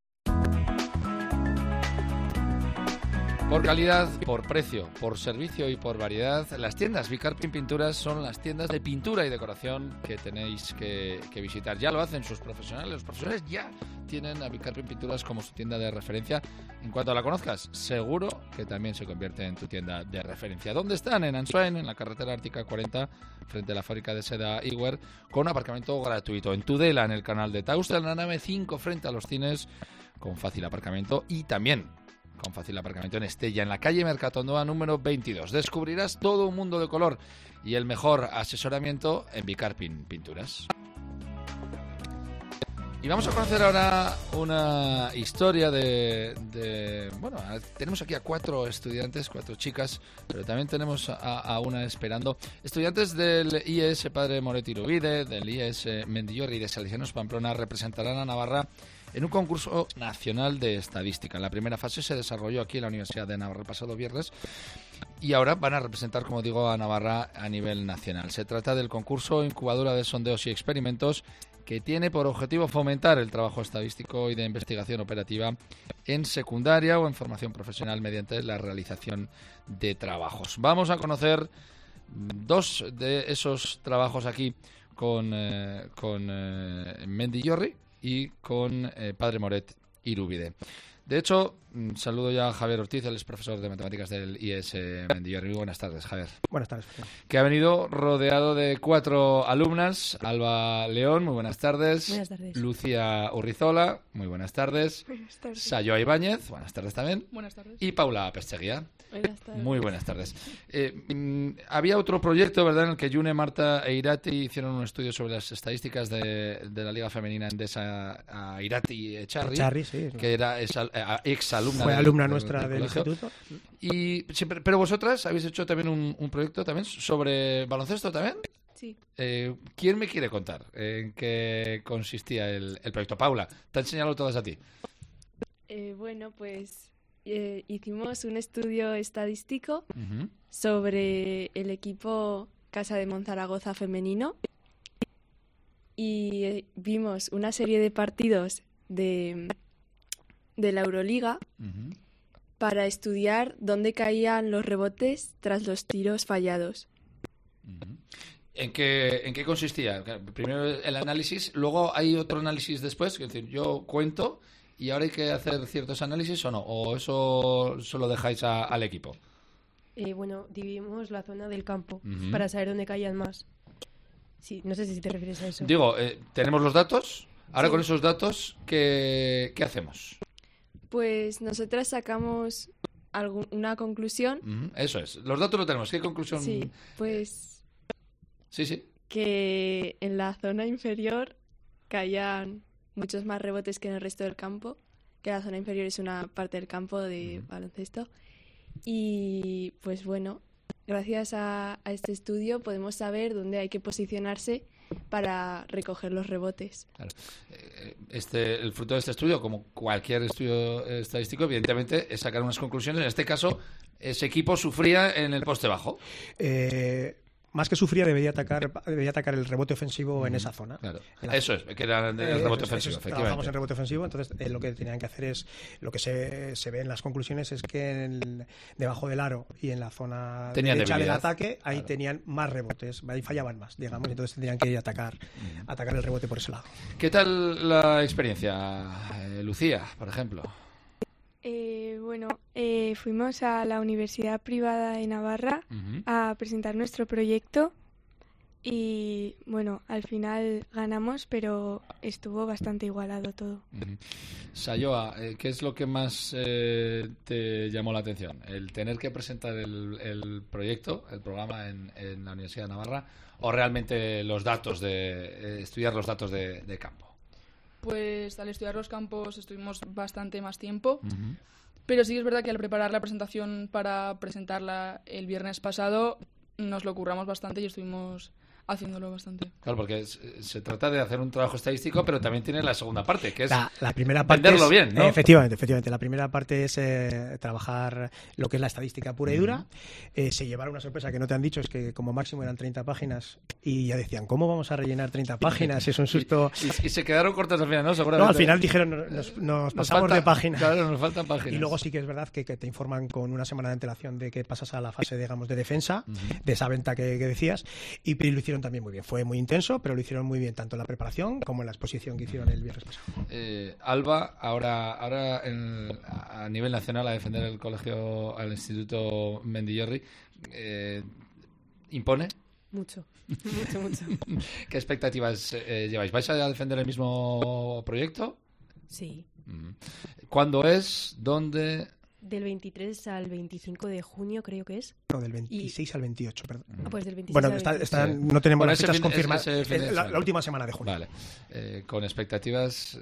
Por calidad, por precio, por servicio y por variedad, las tiendas Bicarpin Pinturas son las tiendas de pintura y decoración que tenéis que visitar. Ya lo hacen sus profesionales. Los profesionales ya tienen a Bicarpin Pinturas como su tienda de referencia. En cuanto la conozcas, seguro que también se convierte en tu tienda de referencia. ¿Dónde están? En Answain, en la carretera Ártica 40, frente a la fábrica de seda Iwer, con aparcamiento gratuito. En Tudela, en el canal de Tauste, en la nave 5, frente a los cines, con fácil aparcamiento, y también con fácil aparcamiento en Estella, en la calle Mercatondoa número 22. Descubrirás todo un mundo de color y el mejor asesoramiento en Bicarpin Pinturas. Y vamos a conocer ahora una historia bueno, tenemos aquí a 4 estudiantes, 4 chicas, pero también tenemos a una esperando. Estudiantes del IES Padre Moret Irubide, del IES Mendillorri y de Salesianos Pamplona representarán a Navarra en un concurso nacional de estadística. La primera fase se desarrolló aquí en la Universidad de Navarra el pasado viernes y ahora van a representar, como digo, a Navarra a nivel nacional. Se trata del concurso Incubadora de Sondeos y Experimentos, que tiene por objetivo fomentar el trabajo estadístico y de investigación operativa en secundaria o en formación profesional mediante la realización de trabajos. Vamos a conocer 2 de esos trabajos aquí con Mendillorri y con Padre Moret Irubide. De hecho, saludo ya a Javier Ortiz, él es profesor de matemáticas del IES Mendillorri. Muy buenas tardes, Javier. Buenas tardes. Que ha venido rodeado de 4 alumnas. Alba León, muy buenas tardes. Buenas tardes. Lucía Urrizola, muy buenas tardes. Buenas tardes. Sayoa Ibáñez, buenas tardes también. Buenas tardes. Y Paula Percheguía. Buenas tardes. Muy buenas tardes. Había otro proyecto, ¿verdad?, en el que Yune, Marta e Irati hicieron un estudio sobre las estadísticas de la Liga Femenina Endesa a Irati Echarri, sí. que era exalumna. Fue alumna nuestra del instituto. Pero vosotras habéis hecho también un proyecto también sobre baloncesto también. Sí. ¿Quién me quiere contar en qué consistía el proyecto? Paula, te han señalado todas a ti. Bueno, pues hicimos un estudio estadístico sobre el equipo Casa de Monzaragoza femenino y vimos una serie de partidos de la Euroliga para estudiar dónde caían los rebotes tras los tiros fallados. ¿En qué consistía? Primero el análisis, luego hay otro análisis después, es decir, yo cuento y ahora hay que hacer ciertos análisis o no, o eso solo dejáis al equipo. Bueno, dividimos la zona del campo para saber dónde caían más. Sí, no sé si te refieres a eso. Digo, tenemos los datos, ahora sí. Con esos datos, ¿qué hacemos? Pues nosotras sacamos una conclusión. Eso es, los datos lo tenemos, ¿qué conclusión? Sí, pues... Sí. Que en la zona inferior caían muchos más rebotes que en el resto del campo, que la zona inferior es una parte del campo de baloncesto. Y pues bueno, gracias a este estudio podemos saber dónde hay que posicionarse para recoger los rebotes. Claro. El fruto de este estudio, como cualquier estudio estadístico, evidentemente es sacar unas conclusiones. En este caso, ese equipo sufría en el poste bajo. Más que sufría, debería atacar el rebote ofensivo en esa zona. Claro. Eso es, que era el rebote ofensivo, efectivamente. Trabajamos en rebote ofensivo, entonces lo que tenían que hacer es, lo que se ve en las conclusiones es que debajo del aro y en la zona derecha del ataque, ahí tenían más rebotes, ahí fallaban más, digamos, entonces tendrían que atacar el rebote por ese lado. ¿Qué tal la experiencia, Lucía, por ejemplo? Bueno, fuimos a la Universidad Privada de Navarra a presentar nuestro proyecto y, bueno, al final ganamos, pero estuvo bastante igualado todo. Sayoa, ¿qué es lo que más te llamó la atención? ¿El tener que presentar el proyecto, el programa en la Universidad de Navarra o realmente estudiar los datos de campo? Pues al estudiar los campos estuvimos bastante más tiempo, pero sí es verdad que al preparar la presentación para presentarla el viernes pasado nos lo curramos bastante y estuvimos haciéndolo bastante. Claro, porque se trata de hacer un trabajo estadístico, pero también tiene la segunda parte, que es la primera parte venderlo bien, ¿no? Efectivamente. La primera parte es trabajar lo que es la estadística pura y dura. Se llevaron una sorpresa que no te han dicho, es que como máximo eran 30 páginas y ya decían, ¿cómo vamos a rellenar 30 páginas? Es un susto. Y se quedaron cortas al final, ¿no? Seguramente. No, al final dijeron, nos pasamos de páginas. Claro, nos faltan páginas. Y luego sí que es verdad que te informan con una semana de antelación de que pasas a la fase, digamos, de defensa, de esa venta que decías, y lo hicieron también muy bien. Fue muy intenso, pero lo hicieron muy bien, tanto en la preparación como en la exposición que hicieron el viernes pasado. Alba, ahora a nivel nacional, a defender el colegio, al Instituto Mendillorri, ¿impone? Mucho. ¿Qué expectativas lleváis? ¿Vais a defender el mismo proyecto? Sí. ¿Cuándo es? ¿Dónde? Del 23 al 25 de junio, creo que es. No, del 26 al 28, perdón. Pues del 26 bueno, al 28. No tenemos las fechas confirmadas. La última semana de junio. Vale. ¿Con expectativas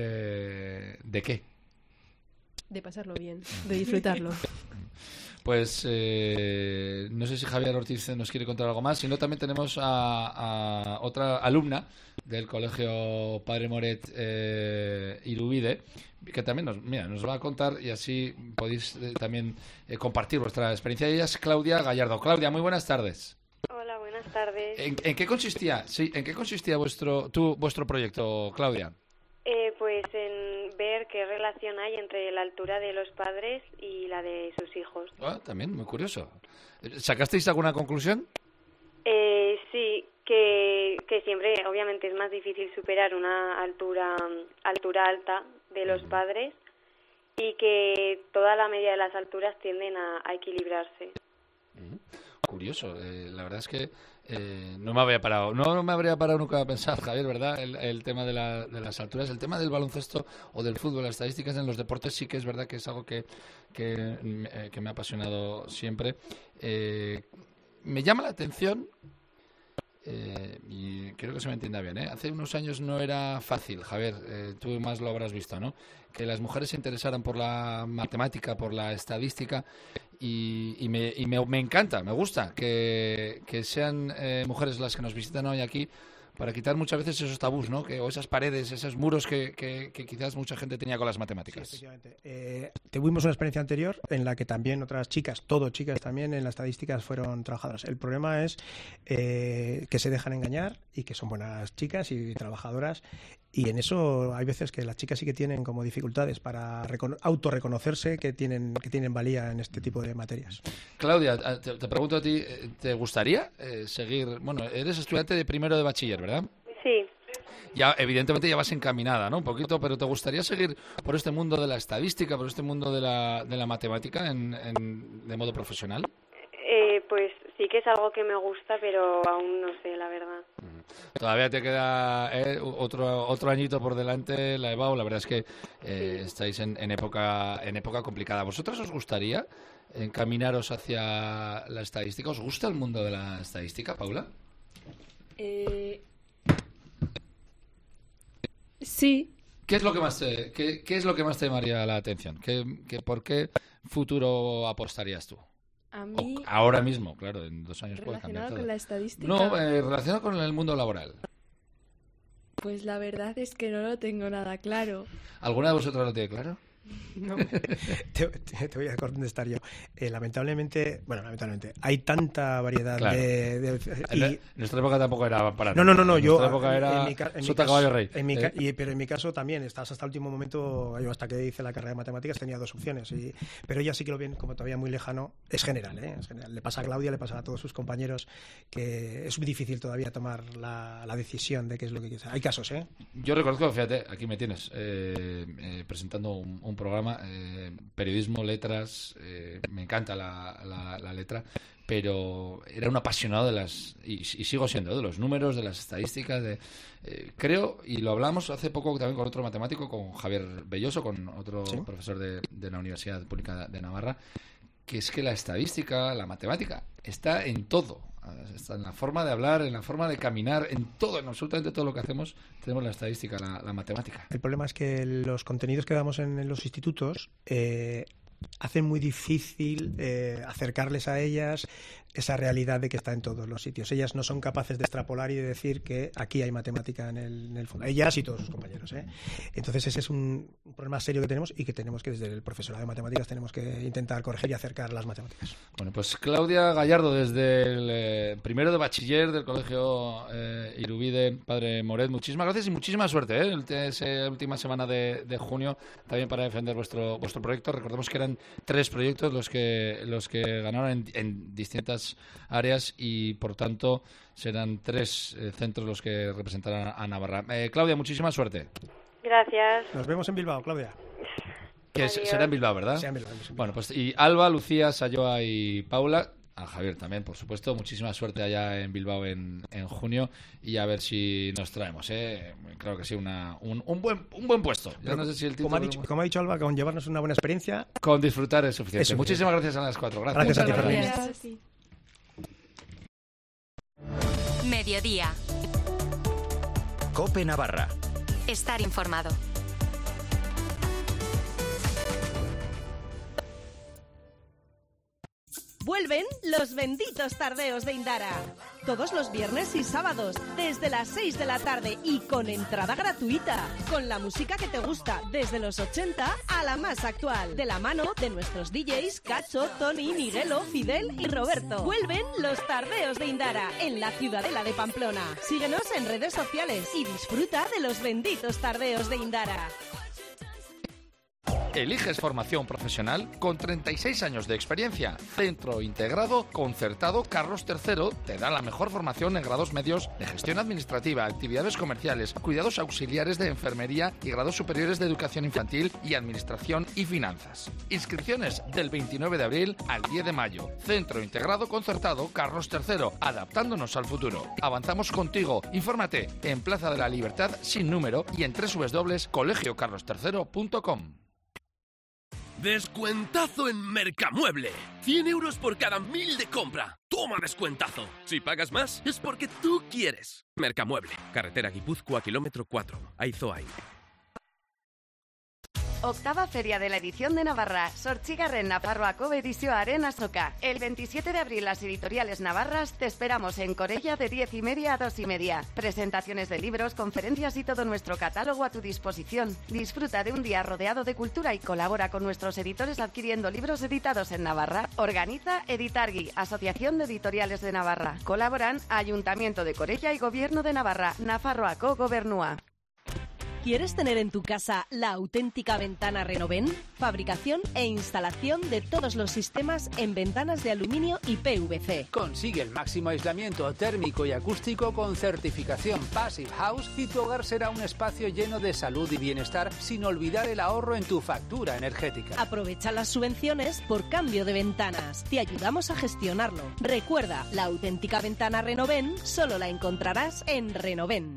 de qué? De pasarlo bien, de disfrutarlo. Pues no sé si Javier Ortiz nos quiere contar algo más, sino también tenemos a otra alumna del Colegio Padre Moret Irubide, que también nos va a contar, y así podéis también compartir vuestra experiencia. Ella es Claudia Gallardo. Claudia, muy buenas tardes. Hola, buenas tardes. ¿En qué consistía vuestro proyecto, Claudia? Pues en ver qué relación hay entre la altura de los padres y la de sus hijos. También, muy curioso. ¿Sacasteis alguna conclusión? Sí, que siempre, obviamente, es más difícil superar una altura alta de los padres y que toda la media de las alturas tienden a equilibrarse. Curioso, la verdad es que no me habría parado nunca a pensar, Javier, ¿verdad? El tema de las alturas, el tema del baloncesto o del fútbol, las estadísticas en los deportes sí que es verdad que es algo que me ha apasionado siempre. Me llama la atención, y creo que se me entienda bien, hace unos años no era fácil, Javier, tú más lo habrás visto, ¿no? Que las mujeres se interesaran por la matemática, por la estadística, y me encanta, me gusta que sean mujeres las que nos visitan hoy aquí, para quitar muchas veces esos tabús, ¿no? O esas paredes, esos muros que quizás mucha gente tenía con las matemáticas. Sí, efectivamente. Tuvimos una experiencia anterior en la que también otras chicas, chicas también, en las estadísticas fueron trabajadoras. El problema es que se dejan engañar y que son buenas chicas y trabajadoras, y en eso hay veces que las chicas sí que tienen como dificultades para autorreconocerse que tienen valía en este tipo de materias. Claudia, te pregunto a ti, ¿te gustaría seguir? Bueno, eres estudiante de primero de bachiller, ¿verdad? Sí. Ya, evidentemente ya vas encaminada, ¿no? Un poquito, pero ¿te gustaría seguir por este mundo de la estadística, por este mundo de la matemática de modo profesional? Pues sí que es algo que me gusta, pero aún no sé, la verdad. Todavía te queda otro añito por delante, la EBAU. La verdad es que estáis en época complicada. ¿Vosotros os gustaría encaminaros hacia la estadística? ¿Os gusta el mundo de la estadística, Paula? Sí. ¿Qué es lo que más te llamaría la atención? ¿Por qué futuro apostarías tú? A mí... Ahora mismo, claro, en 2 años puede cambiar todo. ¿Relacionado con la estadística? No, relacionado con el mundo laboral. Pues la verdad es que no lo tengo nada claro. ¿Alguna de vosotros lo tiene claro? No. te voy a contestar yo. Lamentablemente, hay tanta variedad, claro. En nuestra época tampoco era para No. En nuestra época era sota, caballo, rey. Pero en mi caso también, estás hasta el último momento, yo hasta que hice la carrera de matemáticas tenía 2 opciones. Pero ella sí que lo ven como todavía muy lejano. Es general, es general. Le pasa a Claudia, le pasa a todos sus compañeros, que es muy difícil todavía tomar la decisión de qué es lo que quieres. Hay casos, Yo reconozco, fíjate, aquí me tienes presentando un programa, periodismo, letras, me encanta la letra, pero era un apasionado de y sigo siendo, de los números, de las estadísticas, creo, y lo hablamos hace poco también con otro matemático, con Javier Belloso, con otro profesor de la Universidad Pública de Navarra, que es que la estadística, la matemática, está en todo. Está en la forma de hablar, en la forma de caminar, en todo, en absolutamente todo lo que hacemos, tenemos la estadística, la matemática. El problema es que los contenidos que damos en los institutos hacen muy difícil acercarles a ellas esa realidad de que está en todos los sitios. Ellas no son capaces de extrapolar y de decir que aquí hay matemática en el fondo. Ellas y todos sus compañeros. Entonces ese es un problema serio que tenemos y que tenemos que desde el profesorado de matemáticas tenemos que intentar corregir y acercar las matemáticas. Bueno, pues Claudia Gallardo, desde el primero de bachiller del Colegio Irubide Padre Moret, muchísimas gracias y muchísima suerte esa última semana de junio también para defender vuestro proyecto. Recordemos que eran 3 proyectos los que ganaron en distintas áreas y por tanto serán 3 centros los que representarán a Navarra. Claudia, muchísima suerte. Gracias. Nos vemos en Bilbao, Claudia. Que será en Bilbao, ¿verdad? Sí, en Bilbao. Bueno, pues y Alba, Lucía, Sayoa y Paula, a Javier también, por supuesto, muchísima suerte allá en Bilbao en junio y a ver si nos traemos, creo que sí, un buen puesto. Ya no sé si el título, como ha dicho Alba, con llevarnos una buena experiencia, con disfrutar es suficiente. Muchísimas gracias a las 4. Gracias a ti, Fermín. Mediodía. COPE Navarra. Estar informado. Vuelven los benditos tardeos de Indara. Todos los viernes y sábados, desde las 6 de la tarde y con entrada gratuita. Con la música que te gusta, desde los 80 a la más actual. De la mano de nuestros DJs Cacho, Tony, Miguelo, Fidel y Roberto. Vuelven los tardeos de Indara, en la ciudadela de Pamplona. Síguenos en redes sociales y disfruta de los benditos tardeos de Indara. ¿Eliges formación profesional? Con 36 años de experiencia, Centro Integrado Concertado Carlos III te da la mejor formación en grados medios de gestión administrativa, actividades comerciales, cuidados auxiliares de enfermería y grados superiores de educación infantil y administración y finanzas. Inscripciones del 29 de abril al 10 de mayo. Centro Integrado Concertado Carlos III, adaptándonos al futuro. Avanzamos contigo. Infórmate en Plaza de la Libertad sin número y en www.colegiocarlostercero.com. ¡Descuentazo en Mercamueble! 100 euros por cada 1000 de compra. ¡Toma descuentazo! Si pagas más, es porque tú quieres. Mercamueble. Carretera Guipúzcoa, kilómetro 4. Aizoain. Octava Feria de la Edición de Navarra, Sortxigarren Nafarroako edizioaren azoka. El 27 de abril las editoriales navarras te esperamos en Corella de 10:30 a 2:30. Presentaciones de libros, conferencias y todo nuestro catálogo a tu disposición. Disfruta de un día rodeado de cultura y colabora con nuestros editores adquiriendo libros editados en Navarra. Organiza Editargi, Asociación de Editoriales de Navarra. Colaboran Ayuntamiento de Corella y Gobierno de Navarra, Nafarroako Gobernua. ¿Quieres tener en tu casa la auténtica ventana Renoven? Fabricación e instalación de todos los sistemas en ventanas de aluminio y PVC. Consigue el máximo aislamiento térmico y acústico con certificación Passive House y tu hogar será un espacio lleno de salud y bienestar sin olvidar el ahorro en tu factura energética. Aprovecha las subvenciones por cambio de ventanas. Te ayudamos a gestionarlo. Recuerda, la auténtica ventana Renoven solo la encontrarás en Renoven.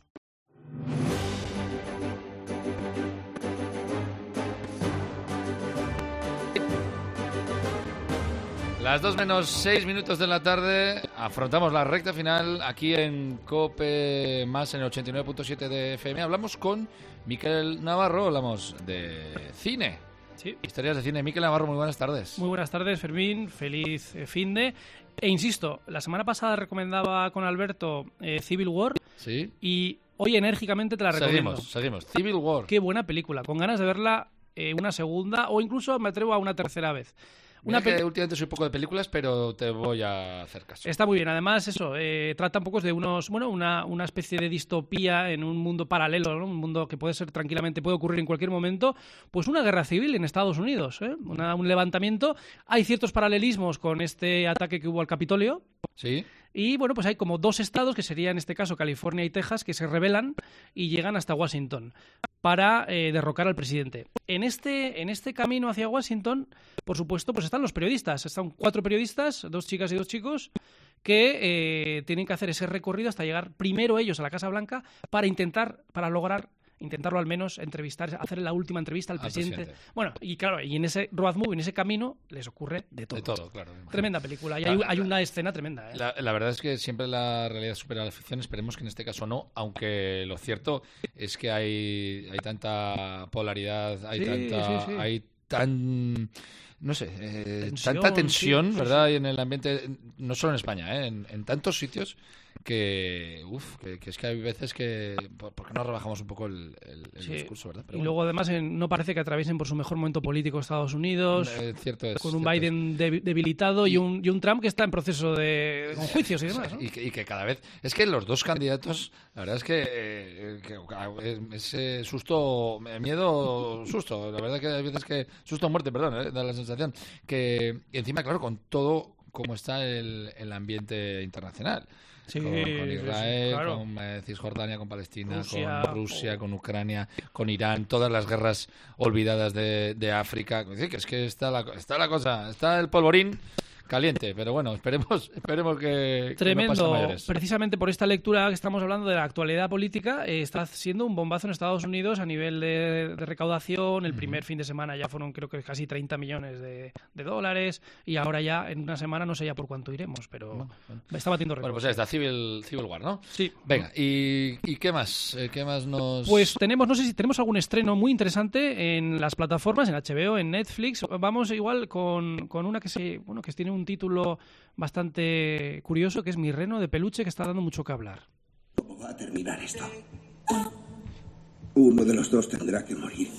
Las 2 menos 6 minutos de la tarde, afrontamos la recta final aquí en COPE más en el 89.7 de FM. Hablamos con Miquel Navarro, hablamos de cine. Sí. Historias de cine. Miquel Navarro, muy buenas tardes. Muy buenas tardes, Fermín. Feliz finde. E insisto, la semana pasada recomendaba con Alberto Civil War. Sí. Y hoy enérgicamente te la recomiendo. Seguimos. Civil War. Qué buena película. Con ganas de verla una segunda o incluso me atrevo a una tercera vez. Que últimamente soy poco de películas, pero te voy a hacer caso. Está muy bien. Además, eso, trata un poco de una especie de distopía en un mundo paralelo, ¿no? Un mundo que puede ocurrir en cualquier momento. Pues una guerra civil en Estados Unidos, un levantamiento. Hay ciertos paralelismos con este ataque que hubo al Capitolio. Sí. Y bueno, pues hay como 2 estados, que sería en este caso California y Texas, que se rebelan y llegan hasta Washington para derrocar al presidente. En este camino hacia Washington, por supuesto, pues están los periodistas. Están 4 periodistas, 2 chicas y 2 chicos, que tienen que hacer ese recorrido hasta llegar primero ellos a la Casa Blanca para lograr intentarlo al menos entrevistar, hacer la última entrevista al presidente. Bueno, y claro, y en ese road movie, en ese camino, les ocurre de todo. De todo, claro. Tremenda película. Y hay una escena tremenda. La verdad es que siempre la realidad supera la ficción. Esperemos que en este caso no, aunque lo cierto es que hay tanta polaridad, hay tan... No sé, tanta tensión, sí, ¿verdad? Sí. En el ambiente, no solo en España, en tantos sitios que es que hay veces que... ¿Por qué no rebajamos un poco el sí. discurso, verdad? Pero y luego, además, no parece que atraviesen por su mejor momento político Estados Unidos, con un Biden debilitado y un Trump que está en proceso con juicios y demás, ¿no? Y que cada vez... Es que los dos candidatos, la verdad es que ese susto, miedo, susto, la verdad que hay veces que... Susto o muerte, perdón, da la sensación. Que y encima, claro, con todo como está el ambiente internacional. Sí, con Israel, claro. con Cisjordania, con Palestina, con Rusia, con Ucrania, con Irán, todas las guerras olvidadas de África. Es que está la cosa, está el polvorín caliente, pero bueno, esperemos que tremendo. No pase mayores. Precisamente por esta lectura que estamos hablando de la actualidad política, está siendo un bombazo en Estados Unidos a nivel de recaudación. El primer fin de semana ya fueron, creo que casi 30 millones de dólares, y ahora ya en una semana no sé ya por cuánto iremos, pero está batiendo récords. Bueno, pues ya está, Civil War, ¿no? Sí. Venga, ¿y qué más? ¿Qué más nos...? Pues no sé si tenemos algún estreno muy interesante en las plataformas, en HBO, en Netflix. Vamos igual con una que tiene un título bastante curioso, que es Mi reno de peluche, que está dando mucho que hablar. ¿Cómo va a terminar esto? Uno de los dos tendrá que morir.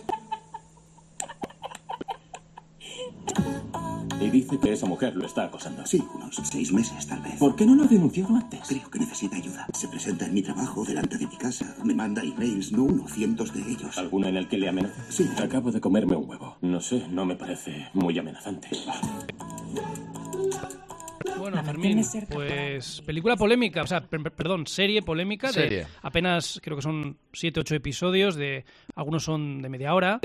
Y dice que esa mujer lo está acosando. Sí, unos 6 meses tal vez. ¿Por qué no lo ha denunciado antes? Creo que necesita ayuda. Se presenta en mi trabajo delante de mi casa. Me manda emails, no uno, cientos de ellos. ¿Alguno en el que le amenaza? Sí. Acabo de comerme un huevo. No sé, no me parece muy amenazante. Bueno, Fermín, pues película polémica, o sea, serie polémica. Serie. Apenas creo que son 7-8 episodios, algunos son de media hora.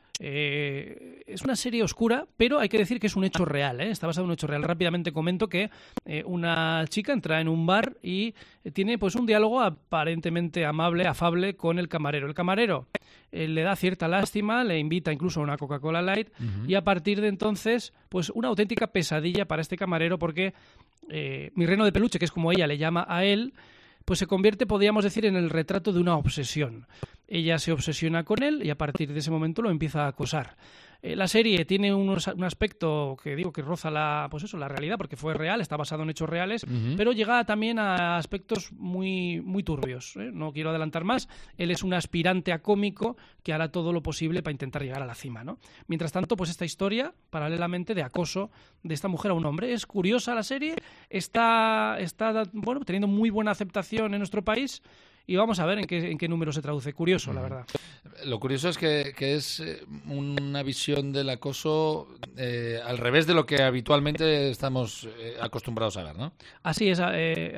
Es una serie oscura, pero hay que decir que es un hecho real, ¿eh? Está basado en un hecho real. Rápidamente comento que una chica entra en un bar y tiene pues un diálogo aparentemente afable con el camarero. El camarero le da cierta lástima, le invita incluso a una Coca-Cola Light, y a partir de entonces, pues una auténtica pesadilla para este camarero, porque Mi reno de peluche, que es como ella le llama a él, pues se convierte, podríamos decir, en el retrato de una obsesión. Ella se obsesiona con él y a partir de ese momento lo empieza a acosar. La serie tiene un aspecto que digo que roza la realidad, porque fue real, está basado en hechos reales, pero llega también a aspectos muy, muy turbios, ¿eh? No quiero adelantar más. Él es un aspirante a cómico que hará todo lo posible para intentar llegar a la cima, ¿no? Mientras tanto, pues esta historia, paralelamente, de acoso de esta mujer a un hombre. Es curiosa la serie, está teniendo muy buena aceptación en nuestro país. Y vamos a ver en qué número se traduce. Curioso, la verdad. Lo curioso es que es una visión del acoso al revés de lo que habitualmente estamos acostumbrados a ver, ¿no? Así es.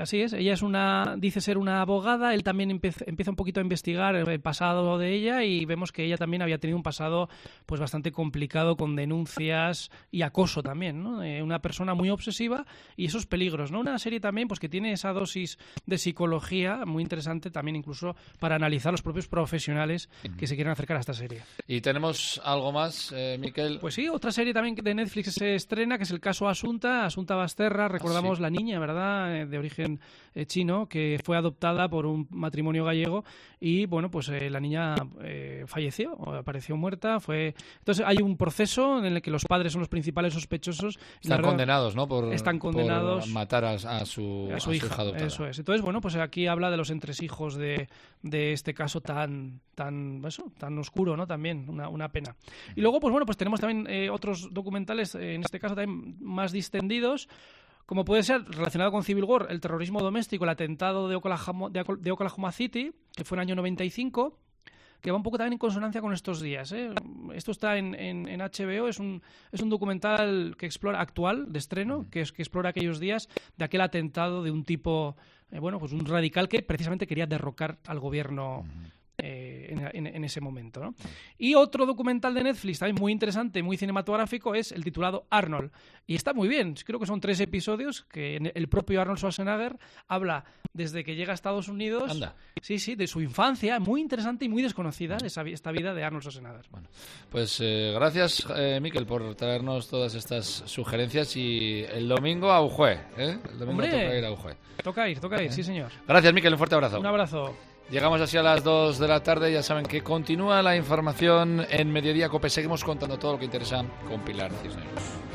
Ella dice ser una abogada. Él también empieza un poquito a investigar el pasado de ella y vemos que ella también había tenido un pasado pues bastante complicado, con denuncias y acoso también, ¿no? Una persona muy obsesiva y esos peligros, ¿no? Una serie también pues que tiene esa dosis de psicología muy interesante, también incluso para analizar los propios profesionales que se quieren acercar a esta serie. ¿Y tenemos algo más, Miquel? Pues sí, otra serie también de Netflix se estrena, que es el caso Asunta Basterra. Recordamos la niña, ¿verdad?, de origen chino, que fue adoptada por un matrimonio gallego y, bueno, pues la niña falleció, apareció muerta. Entonces hay un proceso en el que los padres son los principales sospechosos. Están condenados, ¿no? Están condenados por matar a su hija adoptada. Eso es. Entonces, bueno, pues aquí habla de los entresijos de este caso tan oscuro, ¿no? También una pena. Y luego, pues bueno, pues tenemos también otros documentales, en este caso también más distendidos, como puede ser relacionado con Civil War, el terrorismo doméstico, el atentado de Oklahoma City, que fue en el año 95, que va un poco también en consonancia con estos días, ¿eh? Esto está en HBO, es un documental que explora, actual, de estreno, que explora aquellos días de aquel atentado de un tipo, pues un radical que precisamente quería derrocar al gobierno en ese momento, ¿no? Y otro documental de Netflix también muy interesante, muy cinematográfico, es el titulado Arnold, y está muy bien. Creo que son 3 episodios que el propio Arnold Schwarzenegger habla desde que llega a Estados Unidos. Anda. Sí, de su infancia, muy interesante y muy desconocida esta vida de Arnold Schwarzenegger. Bueno, pues gracias, Miquel, por traernos todas estas sugerencias, y el domingo a Ujue, ¿eh? El domingo toca ir a Ujue. Toca ir, sí señor. Gracias, Miquel, un fuerte abrazo. Un abrazo. Llegamos así a las 2 de la tarde. Ya saben que continúa la información en Mediodía Cope. Seguimos contando todo lo que interesa con Pilar Cisneros.